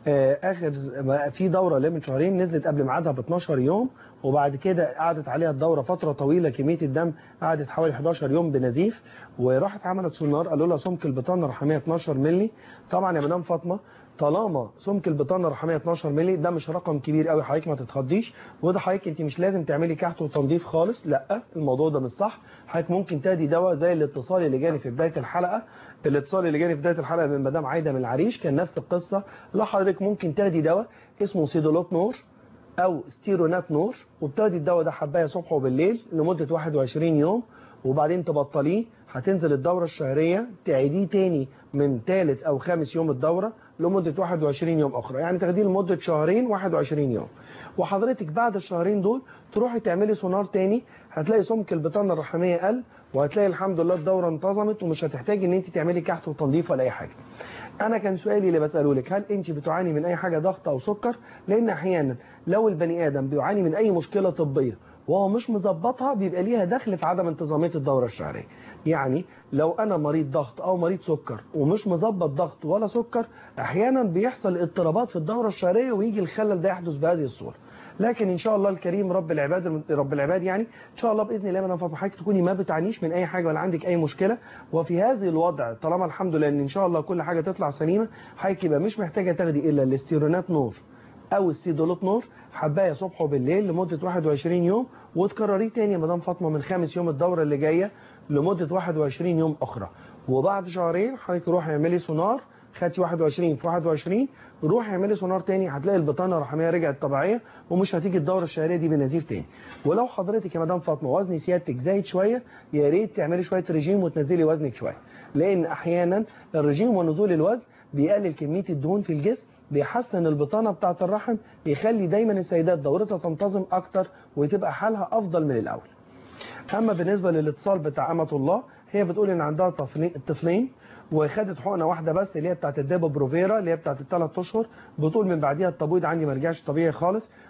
اخر في دوره اللي من شهرين نزلت قبل ميعادها ب 12 يوم، وبعد كده قعدت عليها الدوره فتره طويله، كميه الدم قعدت حوالي 11 يوم بنزيف، وراحت عملت سونار قالوا لها سمك البطانه الرحميه 12 مللي. طبعا يا مدام فاطمه طالما سمك البطانه الرحميه 12 مللي ده مش رقم كبير قوي، حضرتك ما تتخضيش، وده حضرتك انت مش لازم تعملي كحت وتنظيف خالص، لا الموضوع ده مش صح. حضرتك ممكن تادي دواء زي الاتصال اللي جاني في بدايه الحلقه. الاتصال اللي جاني في بدايه الحلقه من مدام عايده من العريش كان نفس القصه. لا حضرتك ممكن تادي دواء اسمه سيدولوت نور او ستيرونات نور، وبتادي الدواء ده حبايه صبح وبالليل لمده 21 يوم، وبعدين تبطليه. هتنزل الدورة الشهرية تعيديه تاني من ثالث أو خامس يوم الدورة لمدة 21 يوم أخرى، يعني تاخديه لمدة شهرين 21 يوم. وحضرتك بعد الشهرين دول تروحي تعملي سونار تاني، هتلاقي سمك البطانة الرحمية قل، وهتلاقي الحمد لله الدورة انتظمت، ومش هتحتاجي ان انت تعملي كحت وتنظيف ولا اي حاجة. انا كان سؤالي اللي بسأله لك، هل انت بتعاني من اي حاجة ضغط او سكر؟ لان احيانا لو البني ادم بيعاني من اي مشكلة طبية وهو مش مظبطها بيبقى ليها دخل في عدم انتظامية الدورة الشهرية. يعني لو انا مريض ضغط او مريض سكر ومش مظبط ضغط ولا سكر، احيانا بيحصل اضطرابات في الدورة الشهرية ويجي الخلل ده يحدث بهذه الصورة. لكن ان شاء الله الكريم رب العباد يعني ان شاء الله باذن الله انا فاطمه حضرتك تكوني ما بتعانيش من اي حاجه ولا عندك اي مشكله. وفي هذه الوضع طالما الحمد لله ان شاء الله كل حاجه تطلع سليمه، حضرتك يبقى مش محتاجه تاخدي الا الاستيرونات نور او السيدولوت نور حبايه صبح وبالليل لمده 21 يوم، وتكرريه تاني يا مدام فاطمه من خامس يوم الدوره اللي جايه لمده 21 يوم اخرى. وبعد شهرين حضرتك روحي اعملي سونار، خدتي 21 في 21 روحي اعملي سونار تاني، هتلاقي البطانه الرحميه رجعت طبيعيه ومش هتيجي الدوره الشهريه دي بنزيف تاني. ولو حضرتك يا مدام فاطمه وزن سيادتك زايد شويه، يا ريت تعملي شويه رجيم وتنزلي وزنك شويه، لان احيانا الرجيم ونزول الوزن بيقلل كميه الدهون في الجسم، بيحسن البطانه بتاعه الرحم، بيخلي دايما السيدات دورتها تنتظم اكتر وتبقى حالها افضل من الاول. اما بالنسبه للاتصال بتاع امه الله، هي بتقول ان عندها طفلين وخدت حقنه واحده بس اللي هي بتاعه الدابا بروفيرا اللي هي بتاعه ال3 اشهر، بتقول من بعديها التبويض عندي ما رجعش طبيعي خالص،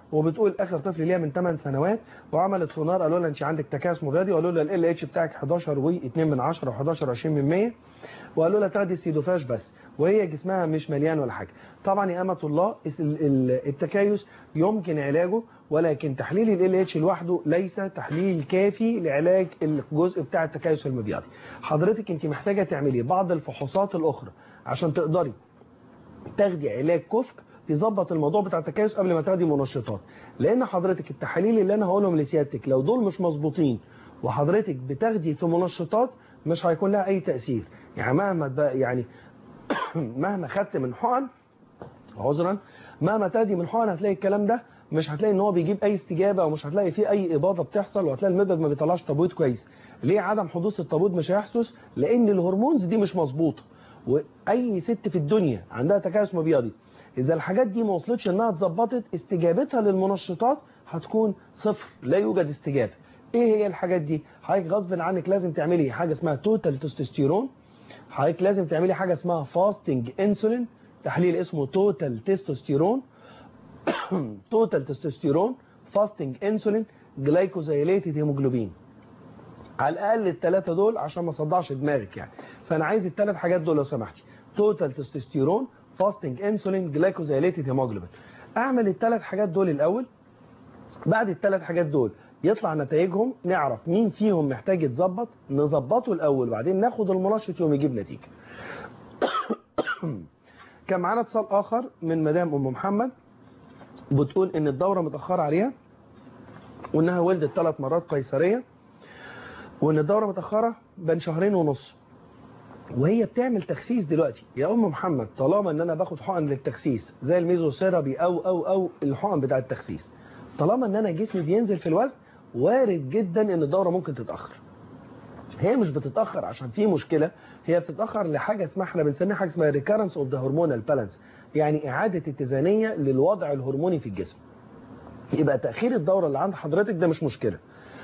وبتقول اخر طفل ليها من 8 سنوات وعملت سونار، قالوا لها انت عندك تكيس مبيضي، وقالوا لها ال اتش بتاعك 11.2 او 11.20%، وقالوا لها تاخدي السيدوفاش بس، وهي جسمها مش مليان ولا حاجه. طبعا يا امه الله التكيس يمكن علاجه، ولكن تحليل ال اتش لوحده ليس تحليل كافي لعلاج الجزء بتاع التكيس المبيضي. حضرتك انت محتاجه تعملي بعض الفحوصات الاخرى عشان تقدري تاخدي علاج كفء يظبط الموضوع بتاع التكيس قبل ما تاخدي منشطات. لان حضرتك التحاليل اللي انا هقولهم لسيادتك لو دول مش مظبوطين وحضرتك بتاخدي في منشطات مش هيكون لها اي تاثير. يعني مهما خدت من حقن، عذرا، مهما تاخدي من حقن هتلاقي الكلام ده مش هتلاقي ان هو بيجيب اي استجابه، ومش هتلاقي فيه اي اباضه بتحصل، وهتلاقي المبيض ما بيطلعش تبويض كويس. ليه عدم حدوث التبويض مش هيحدث؟ لان الهرمونز دي مش مظبوطه. واي ست في الدنيا عندها تكيس مبيضي اذا الحاجات دي ما وصلتش انها اتظبطت، استجابتها للمنشطات هتكون صفر، لا يوجد استجابه. ايه هي الحاجات دي؟ حضرتك غصب عنك لازم تعملي حاجه اسمها توتال تستوستيرون، حضرتك لازم تعملي حاجه اسمها فاستنج انسولين، تحليل اسمه توتال تستوستيرون توتال تستوستيرون، فاستنج انسولين، جلايكوزايليتد هيموجلوبين. على الاقل الثلاثه دول عشان ما صدعش دماغك يعني. فانا عايز الثلاث حاجات دول لو سمحتي، توتال تستوستيرون، فاستنج انسولين، جلايكوزايليتد هيموجلوبين. اعمل الثلاث حاجات دول الاول. بعد الثلاث حاجات دول يطلع نتائجهم، نعرف مين فيهم محتاج يتظبط، نظبطه الاول، بعدين ناخد المنشط يوم يجيب نتيجه. كان معانا اتصال اخر من مدام ام محمد بتقول ان الدوره متاخره عليها، وانها ولدت 3 مرات قيصريه، وان الدوره متاخره بين 2.5 شهر، وهي بتعمل تخسيس دلوقتي. يا ام محمد طالما ان انا باخد حقن للتخسيس زي الميزوثيرابي او الحقن بتاع التخسيس، طالما ان انا جسمي بينزل في الوزن، وارد جدا ان الدوره ممكن تتاخر. هي مش بتتاخر عشان في مشكله، هي بتتاخر لحاجه اسمها، احنا بنسميها حاجه اسمها ريكارنس اوف ذا هرمونال بالانس، يعني اعاده اتزانيه للوضع الهرموني في الجسم. يبقى تاخير الدوره اللي عند حضرتك ده مش مشكله.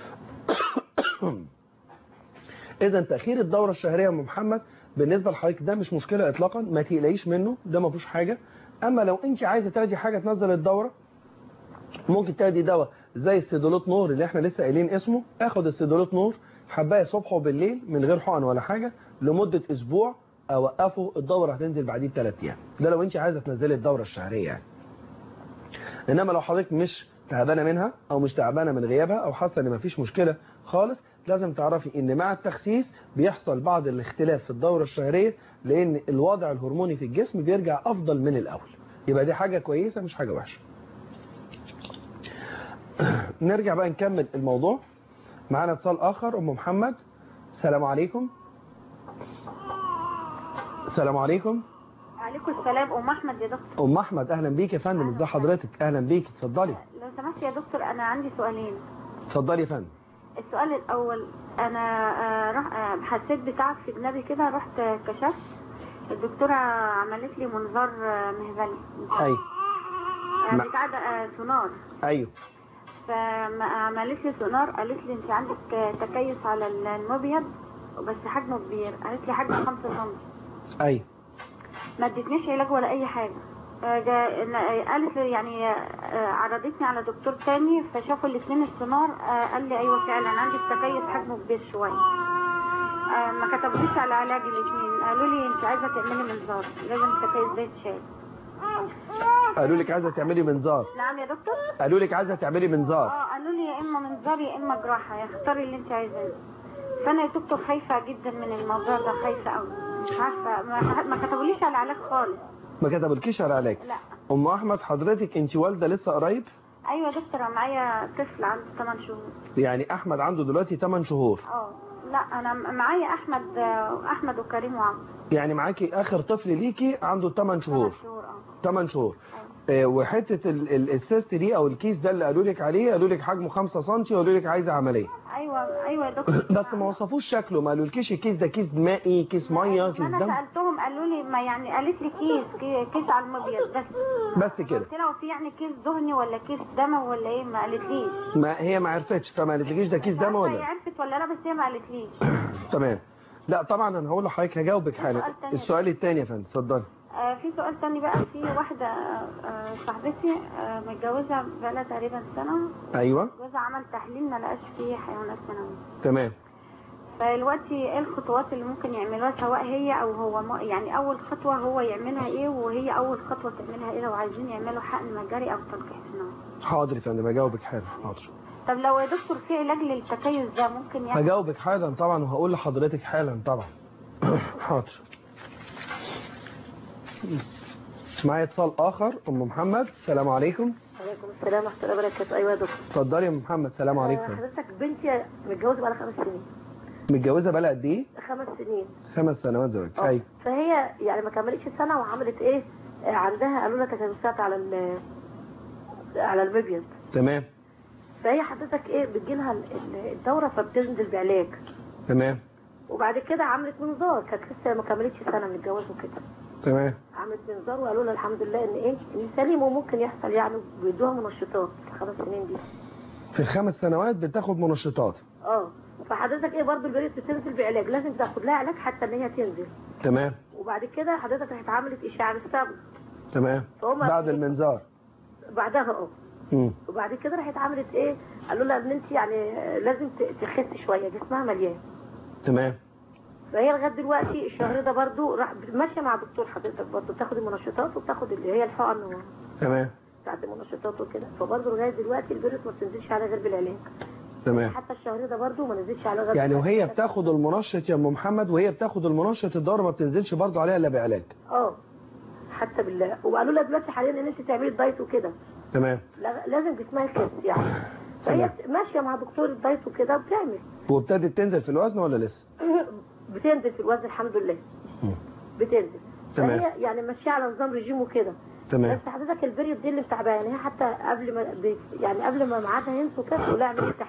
اذا تاخير الدوره الشهريه يا ام محمد بالنسبه لحضرتك ده مش مشكله اطلاقا، ما تقلقيش منه، ده ما فيهوش حاجه. اما لو انت عايزه تاخدي حاجه تنزل الدوره، ممكن تاخدي دواء زي السيدولوت نور اللي احنا لسه قايلين اسمه. اخد السيدولوت نور حبايه صبح وبالليل من غير حقن ولا حاجه لمده اسبوع، اوقفه، الدوره هتنزل بعديه ب3 ايام. ده لو انت عايزه تنزلي الدوره الشهريه يعني. انما لو حضرتك مش تعبانه منها او مش تعبانه من غيابها او حاسه ان مفيش مشكله خالص، لازم تعرفي ان مع التخسيس بيحصل بعض الاختلاف في الدوره الشهريه، لان الوضع الهرموني في الجسم بيرجع افضل من الاول. يبقى دي حاجه كويسه مش حاجه وحشه. نرجع بقى نكمل الموضوع. معانا اتصال اخر. ام محمد، السلام عليكم. السلام عليكم. وعليكم السلام. ام احمد يا دكتور. ام احمد اهلا بيك يا فندم، ازي حضرتك؟ اهلا بيك، اتفضلي. لو سمحت يا دكتور انا عندي سؤالين. اتفضلي يا فندم. السؤال الاول، انا حسيت بتعب في جنابي كده، رحت كشفت، الدكتوره عملت لي منظار مهبلي. ايوه. بتاع ده سونار. ايوه. فعملت لي سونار، قالت لي انت عندك تكيس على المبيض بس حجمه كبير، قالت لي حجمه 5 سم. ايوه. ما ادتنيش علاج ولا اي حاجه. قالت لي يعني عرضتني على دكتور تاني فشافوا الاثنين السونار، قال لي ايوه فعلا عندي التكيس حجمه كبير شويه. ما كتبوليش على علاج الاثنين، قالوا لي انت عايزه تعملي منظار، لازم التكيس ده يتشال. قالوا لك عايزه تعملي منظار؟ نعم يا دكتور. قالوا لك عايزه تعملي منظار؟ قالوا لي يا اما منظار يا اما جراحه، اختاري اللي انت عايزاه. فانا يا دكتور خايفه جدا من الموضوع ده، خايفه قوي، مش عارفه، ما كتبوليش على علاج خالص. ما كتبولكيش على علاج؟ لا. ام احمد حضرتك انت والده لسه قريب؟ ايوه يا دكتور، معايا طفل عنده 8 شهور. يعني احمد عنده دلوقتي 8 شهور؟ لا انا معايا احمد وكريم وعمرو. يعني معاكي اخر طفل ليكي عنده 8 شهور. 8 شهور. وحته السيست دي او الكيس ده اللي قالوا لك عليه، قالوا لك حجمه 5 سم وقالوا لك عايزه عمليه. ايوه يا دكتور. بس ما وصفوش شكله، ما قالولكيش الكيس ده كيس مائي، كيس ميه، كيس دم؟ انا سالتهم قالوا لي ما يعني، قالت لي كيس على المبيض بس كده. قلت لها في يعني كيس دهني ولا كيس دم ولا ايه؟ ما قالتليش. هي ما عرفتش، فما قالتلكيش ده كيس دم ولا؟ هي عرفت ولا لا، بس هي ما قالتليش. تمام. لا طبعا انا هقول لحضرتك، هجاوبك حالا. السؤال الثاني يا فندم، اتفضلي. في سؤال تاني بقى. في واحدة صاحبتي متجوزة بقالها تقريبا سنة. ايوه. جوزها عمل تحليل ما لقاش فيه حيوانات منوية. تمام. فدلوقتي ايه الخطوات اللي ممكن يعملوها سواء هي او هو؟ يعني اول خطوة هو يعملها ايه وهي اول خطوة تعملها ايه لو عايزين يعملوا حقن مجاري او تلقيح صناعي؟ حاضر يا فندم هجاوبك حالا. حاضر. طب لو يا دكتور في علاج للتكيس ده ممكن يعني؟ هجاوبك حالا طبعا وهقول لحضرتك حالا طبعا. حاضر. معايا اتصال اخر. ام محمد السلام عليكم. وعليكم السلام ورحمه الله وبركاته. ايوه يا دكتور. اتفضلي يا ام محمد. السلام عليكم. حضرتك بنتي متجوزه بقى لها 5 سنين. متجوزه بقى لها قد ايه؟ 5 سنين. 5 سنوات زواج. ايوه. فهي يعني ما كملتش سنه وعملت ايه عندها قالوا لها تكيسات على المبيض. تمام. فهي حضرتك ايه بتجي لها الدوره فبتنزل بعلاج. تمام. وبعد كده عملت منظار كانت لسه ما كملتش سنه من الجواز وكده. تمام. عملت منظار وقالوا لها الحمد لله ان ايه ان سليم وممكن يحصل يعني بيدوها منشطات في ال5 سنين دي. في ال5 سنوات بتاخد منشطات. فحضرتك ايه برضه البنت بتنزل بعلاج لازم تاخد لها علاج حتى ان هي تنزل. تمام. وبعد كده حضرتك راحت عملت اشعه بالصبغ. تمام. بعد المنظار. بعدها وبعد كده راحت عملت ايه قالوا لها ان انت يعني لازم تخسي شويه جسمها مليان. تمام. فهي لغايه دلوقتي الشهر ده برضه راح ماشيه مع دكتور حضرتك برضه بتاخد المنشطات وبتاخد اللي هي الحقن. تمام. بتاعت المنشطات وكده فبرضه لغايه دلوقتي البنت ما بتنزلش عليها غير بالعلاج. تمام. حتى الشهر ده برضه ما نزلش عليها غير يعني وهي بتاخد المنشط يا ام محمد وهي بتاخد المنشط الدوره ما بتنزلش برضه عليها الا بعلاج. حتى بالله. وقالوا لها دلوقتي حاليا ان انت تعملي الدايت وكده. تمام. لازم جسمها يخس يعني. فهي ماشيه مع دكتور الدايت وكده وبتعمل. وابتدت تنزل في الوزن ولا لسه؟ بتنزل في الوزن الحمد لله. بتنزل. تمام. فهي يعني ماشيه على نظام رجيم وكده. تمام. بس حضرتك البريود دي اللي متعباه يعني هي حتى قبل ما ميعادها ينسوا كده تقول لها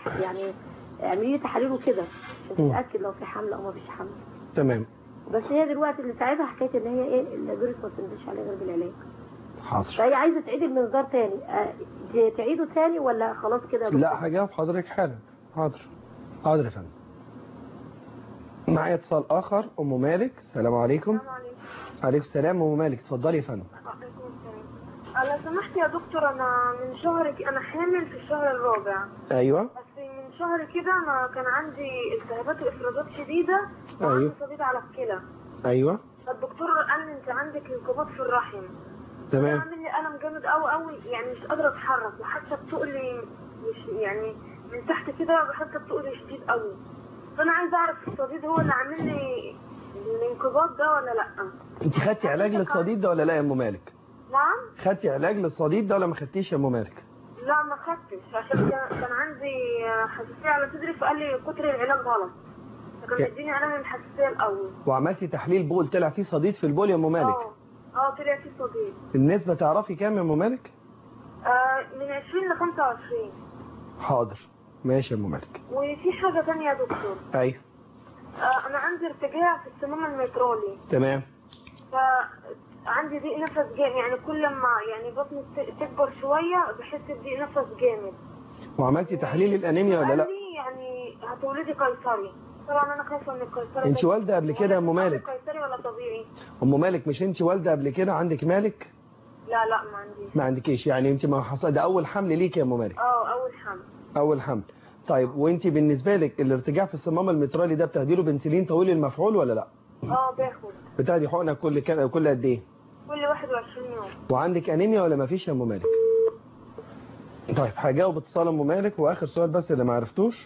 اعملي تحاليل وكده عشان تتاكد لو في حمل او ما فيش حمل. تمام. بس هي دلوقتي اللي تعبها حكايه ان هي ايه البريود ما بتنزلش عليها غير بالعلاج. حاضر. فهي عايزه تعيد المنظار تاني تعيده تاني ولا خلاص كده؟ لا هجاوب حضرتك حالا. حاضر. حاضر يا فندم. معايا اتصال اخر. ام مالك السلام عليكم. السلام عليكم. عليكم السلام. ام مالك اتفضلي يا فندم. لو سمحت يا دكتور انا من شهر انا حامل في الشهر الرابع. ايوه. بس من شهر كده انا كان عندي التهابات وافرازات شديده. ايوه. صديد على الكلى. ايوه. فالدكتور قال لي انت عندك انقباض في الرحم. تمام. عامل لي الم جامد قوي يعني مش قادره اتحرك وحاسه بتقلي مش يعني من تحت كده حاسه بتقلي شديد قوي. فانا عايزه اعرف الصديد هو اللي عامل لي الانقباض ده ولا لا؟ انت خدتي علاج للصديد ده ولا لا يا ام مالك؟ نعم. خدتي علاج للصديد ده ولا ما خدتيش يا ام مالك؟ لا ما خدتش عشان كان عندي حساسيه على صدري فقال لي كتر العلاج غلط. فكان مديني علاج الحساسيه الاول. وعملتي تحليل بول طلع فيه صديد في البول يا ام مالك؟ طلع فيه صديد. النسبه تعرفي كام يا ام مالك؟ من 20 ل 25. حاضر. ماشي يا ام مالك. وفي حاجه ثانيه يا دكتور. ايوه. انا عندي ارتجاع في السموم الميترالي. تمام. فعندي ضيق نفس جامد يعني كل ما يعني بطني تكبر شويه بحس بضيق نفس جامد. وعملتي تحليل الانيميا ولا لا؟ يعني هتولدي قيصري. طبعا انا خايفه من القيصري. انت والده قبل كده يا ام مالك؟ قيصري ولا طبيعي؟ ام مالك مش انت والده قبل كده عندك مالك؟ لا ما عنديش. ما عندكيش يعني انت ما حصل ده اول حمل ليك يا ام مالك؟ اول حمل. اول حمل. طيب وانت بالنسبه لك الارتجاع في الصمام المترالي ده بتاخدي له بنسلين طويل المفعول ولا لا؟ باخد. بتاخدي حقنه كل قد ايه؟ كل 21 يوم. وعندك انيميا ولا ما فيش يا ام مالك؟ طيب هجاوب اتصال ام مالك. واخر سؤال بس اللي ما عرفتوش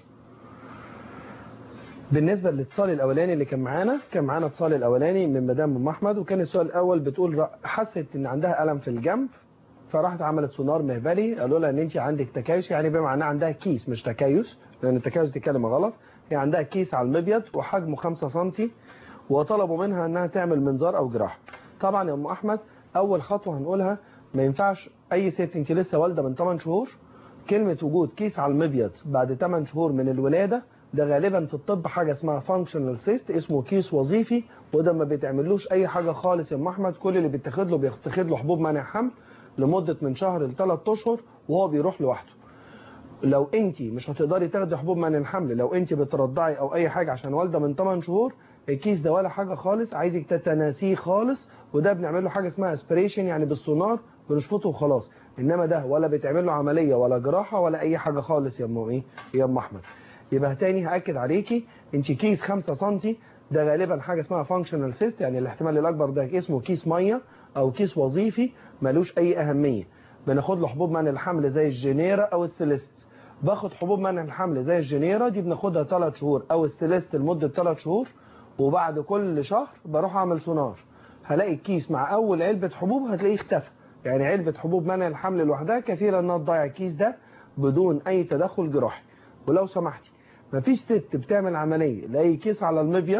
بالنسبه للاتصال الاولاني اللي كان معانا اتصال الاولاني من مدام ام احمد. وكان السؤال الاول بتقول حست ان عندها الم في الجنب فراحت عملت سونار مهبلي قالوا لها ان انت عندك تكيس يعني بما معناه عندها كيس مش تكيس لان التكيس دي كلمه غلط. هي عندها كيس على المبيض وحجمه 5 سم وطلبوا منها انها تعمل منظار او جراحه. طبعا يا ام احمد اول خطوه هنقولها ما ينفعش اي ست انت لسه والده من 8 شهور كلمه وجود كيس على المبيض بعد 8 شهور من الولاده ده غالبا في الطب حاجه اسمها فانكشنال سيست اسمه كيس وظيفي وده ما بيتعملوش اي حاجه خالص يا ام احمد. كل اللي بيتاخد له حبوب منع حمل لمده من شهر ل 3 اشهر وهو بيروح لوحده. لو انت مش هتقدري تاخدي حبوب منع الحمل لو انت بترضعي او اي حاجه عشان والده من 8 شهور الكيس ده ولا حاجه خالص عايزك تتناسيه خالص وده بنعمل له حاجه اسمها اسبريشن، يعني بالسونار بنشفطه وخلاص. انما ده ولا بيتعمل له عمليه ولا جراحه ولا اي حاجه خالص يا ام ايه يا ام احمد. يبقى تاني هاكد عليكي، انت كيس 5 سم ده غالبا حاجه اسمها فانكشنال سيست، يعني الاحتمال الاكبر ده اسمه كيس ميه او كيس وظيفي ملوش اي اهميه. بناخد له حبوب منع الحمل زي الجينيرا او السيليست. باخد حبوب منع الحمل زي الجينيرا دي بناخدها 3 شهور او السيليست لمده 3 شهور، وبعد كل شهر بروح اعمل سونار. هلاقي الكيس مع اول علبه حبوب هتلاقيه اختفى، يعني علبه حبوب منع الحمل لوحدها كفيله انها تضيع الكيس ده بدون اي تدخل جراحي. ولو سمحتي مفيش ست بتعمل عمليه لاي كيس على المبيض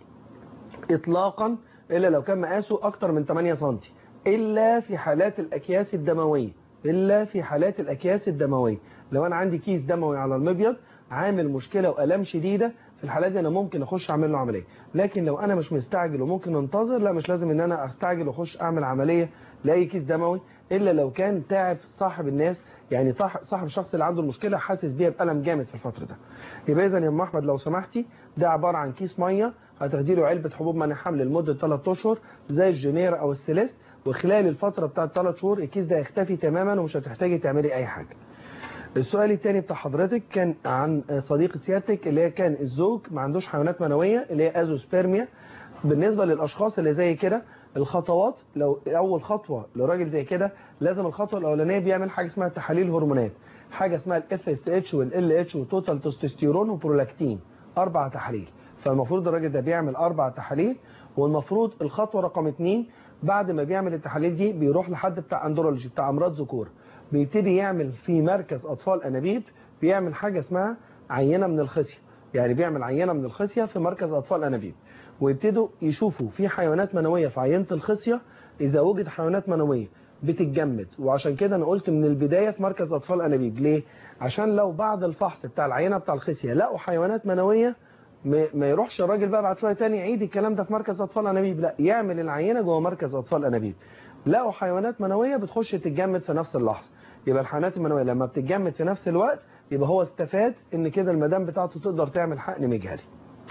اطلاقا الا لو كان مقاسه اكتر من 8 سم، الا في حالات الاكياس الدمويه، الا في حالات الاكياس الدمويه. لو انا عندي كيس دموي على المبيض عامل مشكله والام شديده، في الحالات دي انا ممكن اخش اعمل له عمليه. لكن لو انا مش مستعجل وممكن انتظر، لا مش لازم ان انا استعجل واخش اعمل عمليه لاي كيس دموي، الا لو كان تعب صاحب الناس، يعني صاحب الشخص اللي عنده المشكله حاسس بيها بالم جامد في الفتره ده. يبقى اذا يا ام احمد لو سمحتي ده عباره عن كيس ميه هتاخدي له علبه حبوب منع حمل لمده 3 اشهر زي الجينيرا او السيليست، وخلال الفتره بتاعه 3 شهور الكيس ده هيختفي تماما ومش هتحتاجي تعملي اي حاجه. السؤال الثاني بتاع حضرتك كان عن صديقة سيادتك اللي هي كان الزوج ما عندوش حيوانات منوية اللي هي ازوسبيرميا. بالنسبة للأشخاص اللي زي كده الخطوات، لو أول خطوة لراجل زي كده لازم الخطوة الأولانية بيعمل حاجة اسمها تحاليل هرمونات، حاجة اسمها الاف اس اتش والال اتش وتوتال تستوستيرون وبرولاكتين، 4 تحاليل. فالمفروض الراجل ده بيعمل 4 تحاليل، والمفروض الخطوة رقم 2 بعد ما بيعمل التحاليل دي بيروح لحد بتاع اندرولوجي بتاع أمراض ذكور، بيبتدي يعمل في مركز أطفال أنابيب بيعمل حاجة اسمها عينة من الخصية، يعني بيعمل عينة من الخصية في مركز أطفال أنابيب، ويبتدوا يشوفوا في حيوانات منوية في عينة الخصية. إذا وجد حيوانات منوية بتتجمد، وعشان كده أنا قلت من البداية في مركز أطفال أنابيب. ليه؟ عشان لو بعد الفحص بتاع العينة بتاع الخصية لقوا حيوانات منوية ما يروحش الراجل بقى بعد شوية تاني يعيد الكلام ده في مركز أطفال أنابيب، لا يعمل العينة جوه مركز أطفال أنابيب. لقوا حيوانات منوية بتخش تتجمد في نفس اللحظة، يبقى الحيوانات المنوية لما بتتجمد في نفس الوقت يبقى هو استفاد ان كده المدام بتاعته تقدر تعمل حقن مجهري.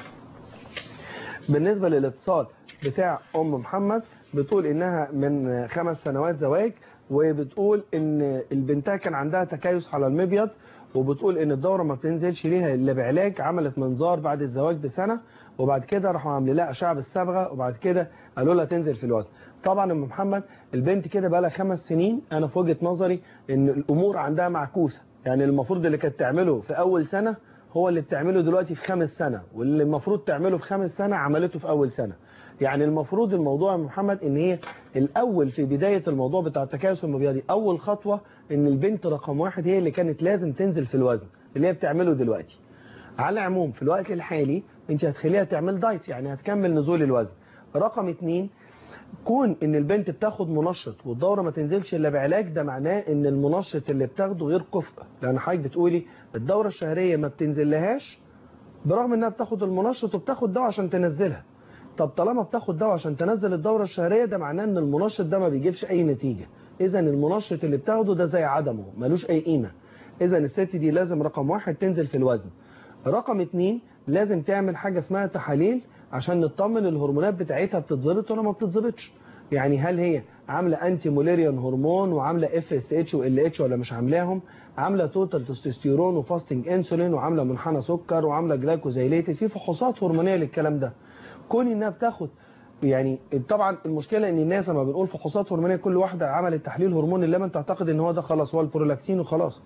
بالنسبة للاتصال بتاع ام محمد بتقول انها من 5 سنوات زواج، وبتقول ان البنتها كان عندها تكيس على المبيض، وبتقول ان الدورة ما بتنزلش ليها الا بعلاج. عملت منظار بعد الزواج بسنة، وبعد كده راحوا عاملين لها اشعه بالصبغه، وبعد كده قالوا لها تنزل في الوزن. طبعا ام محمد البنت كده بقى لها 5 سنين، انا في وجهه نظري ان الامور عندها معكوسه، يعني المفروض اللي كانت تعمله في اول سنه هو اللي بتعمله دلوقتي في 5 سنة، واللي المفروض تعمله في 5 سنة عملته في اول سنه. يعني المفروض الموضوع يا محمد ان هي الاول في بدايه الموضوع بتاع التكيس المبيضي، اول خطوه ان البنت رقم 1 هي اللي كانت لازم تنزل في الوزن اللي هي بتعمله دلوقتي. على العموم في الوقت الحالي انت هتخليها تعمل دايت، يعني هتكمل نزول الوزن. رقم 2 كون ان البنت بتاخد منشط والدوره ما تنزلش الا بعلاج، ده معناه ان المنشط اللي بتاخده غير كفء، لان حضرتك بتقولي الدوره الشهريه ما بتنزلهاش برغم انها بتاخد المنشط وبتاخد دواء عشان تنزلها. طب طالما بتاخد دواء عشان تنزل الدوره الشهريه، ده معناه ان المنشط ده ما بيجيبش اي نتيجه. اذا المنشط اللي بتاخده ده زي عدمه، ملوش اي قيمه. اذا الست دي لازم رقم 1 تنزل في الوزن. رقم 2 لازم تعمل حاجه اسمها تحاليل عشان نطمن الهرمونات بتاعتها بتتظبط ولا ما بتتظبطش. يعني هل هي عامله انتي موليريان هرمون وعامله اف اس اتش وال اتش ولا مش عاملاهم، عامله توتال تستوستيرون وفاستنج انسولين وعامله منحنى سكر وعامله جلايكوزايليتس، في فحوصات هرمونيه للكلام ده. كون انها بتاخد، يعني طبعا المشكله ان الناس لما بنقول فحوصات هرمونيه كل واحده عملت تحليل هرموني لما تعتقد ان هو ده خلاص هو البرولاكتين وخلاص.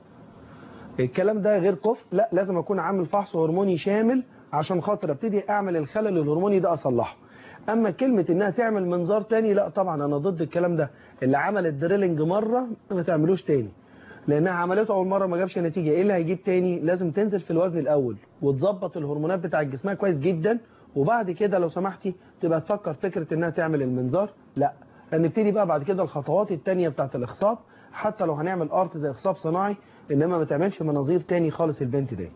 الكلام ده غير كفء، لا لازم اكون عامل فحص هرموني شامل عشان خاطر ابتدي اعمل الخلل الهرموني ده اصلحه. اما كلمه انها تعمل منظار تاني، لا طبعا انا ضد الكلام ده. اللي عمل الدريلنج مره ما تعملوش تاني، لانها عملته اول مره ما جابش نتيجه. ايه اللي هيجيب تاني؟ لازم تنزل في الوزن الاول وتظبط الهرمونات بتاع جسمها كويس جدا، وبعد كده لو سمحتي تبقى تفكر فكره انها تعمل المنظار. لا هنبتدي بقى بعد كده الخطوات التانيه بتاعت الاخصاب، حتى لو هنعمل ارت زي اخصاب صناعي، انما ما تعملش مناظير تاني خالص البنت دي.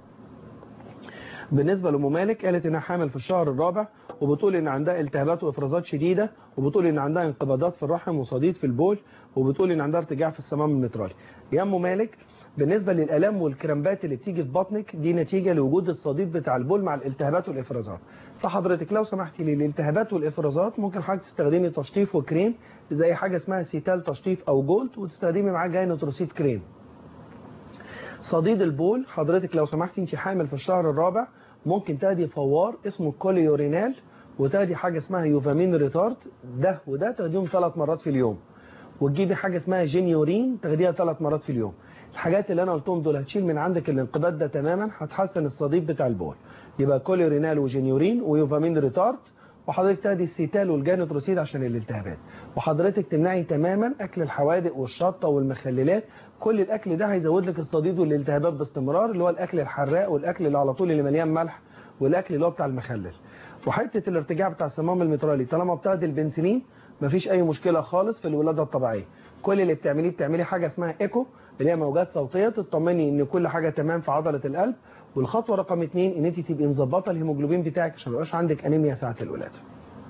بالنسبه لام مالك قالت انها حامل في الشهر الرابع، وبتقول ان عندها التهابات وافرازات شديده، وبتقول ان عندها انقباضات في الرحم وصديد في البول، وبتقول ان عندها ارتجاع في الصمام المترالي. يا ام مالك بالنسبه للالام والكرامبات اللي بتيجي في بطنك، دي نتيجه لوجود الصديد بتاع البول مع الالتهابات والافرازات. فحضرتك لو سمحتي لي الالتهابات والافرازات ممكن حضرتك تستخدمي تشطيف وكريم زي حاجه اسمها سيتال تشطيف او جولد، وتستخدمي معاه جاينوتروسيد كريم. صديد البول حضرتك لو سمحتي انت حامل في الشهر الرابع ممكن تاخدي فوار اسمه كوليورينال، وتاخدي حاجه اسمها يوفامين ريتارد، ده وده تاخديهم 3 مرات في اليوم، وتجيبي حاجه اسمها جينيورين تاخديها 3 مرات في اليوم. الحاجات اللي انا قلتهم دول هتشيل من عندك الانقباض ده تماما، هتحسن الصديد بتاع البول. يبقى كوليورينال وجينيورين ويوفامين ريتارد، وحضرتك تاخدي السيتال والجانوتروسيد عشان الالتهابات. وحضرتك تمنعي تماما اكل الحوادق والشطه والمخللات، كل الاكل ده هيزود لك الصديد والالتهابات باستمرار، اللي هو الاكل الحراق والاكل اللي على طول اللي مليان ملح والاكل اللي هو بتاع المخلل. وحته الارتجاع بتاع الصمام المترالي طالما بتاخدي البنسلين مفيش اي مشكله خالص في الولاده الطبيعيه. كل اللي بتعملي حاجه اسمها ايكو اللي هي موجات صوتيه تطمني ان كل حاجه تمام في عضله القلب. والخطوه رقم 2 ان انت تبقي مظبطه الهيموجلوبين بتاعك عشان ما يبقاش عندك انيميا ساعه الولاده.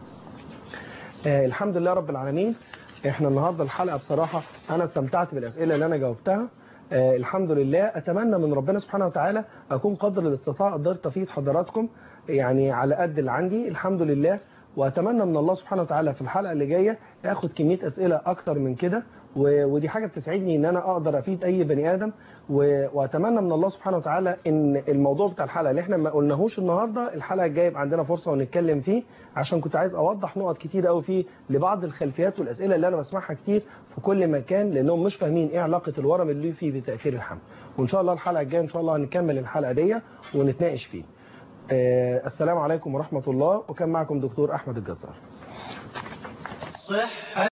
الحمد لله رب العالمين. احنا النهارده الحلقه بصراحه انا استمتعت بالاسئله اللي انا جاوبتها. الحمد لله. اتمنى من ربنا سبحانه وتعالى اكون قدر الاستطاعه قدرت افيد حضراتكم يعني على قد اللي عندي الحمد لله. واتمنى من الله سبحانه وتعالى في الحلقه اللي جايه اخد كميه اسئله اكتر من كده، ودي حاجه بتسعدني ان انا اقدر افيد اي بني ادم. واتمنى من الله سبحانه وتعالى ان الموضوع بتاع الحلقه اللي احنا ما قلناهوش النهارده الحلقه الجايه يبقى عندنا فرصه ونتكلم فيه، عشان كنت عايز اوضح نقط كتير قوي فيه لبعض الخلفيات والاسئله اللي انا بسمعها كتير في كل مكان، لانهم مش فاهمين ايه علاقه الورم اللي فيه بتاخير الحمل. وان شاء الله الحلقه الجايه ان شاء الله هنكمل الحلقه دي ونتناقش فيه. السلام عليكم ورحمه الله، وكان معكم دكتور احمد الجزار.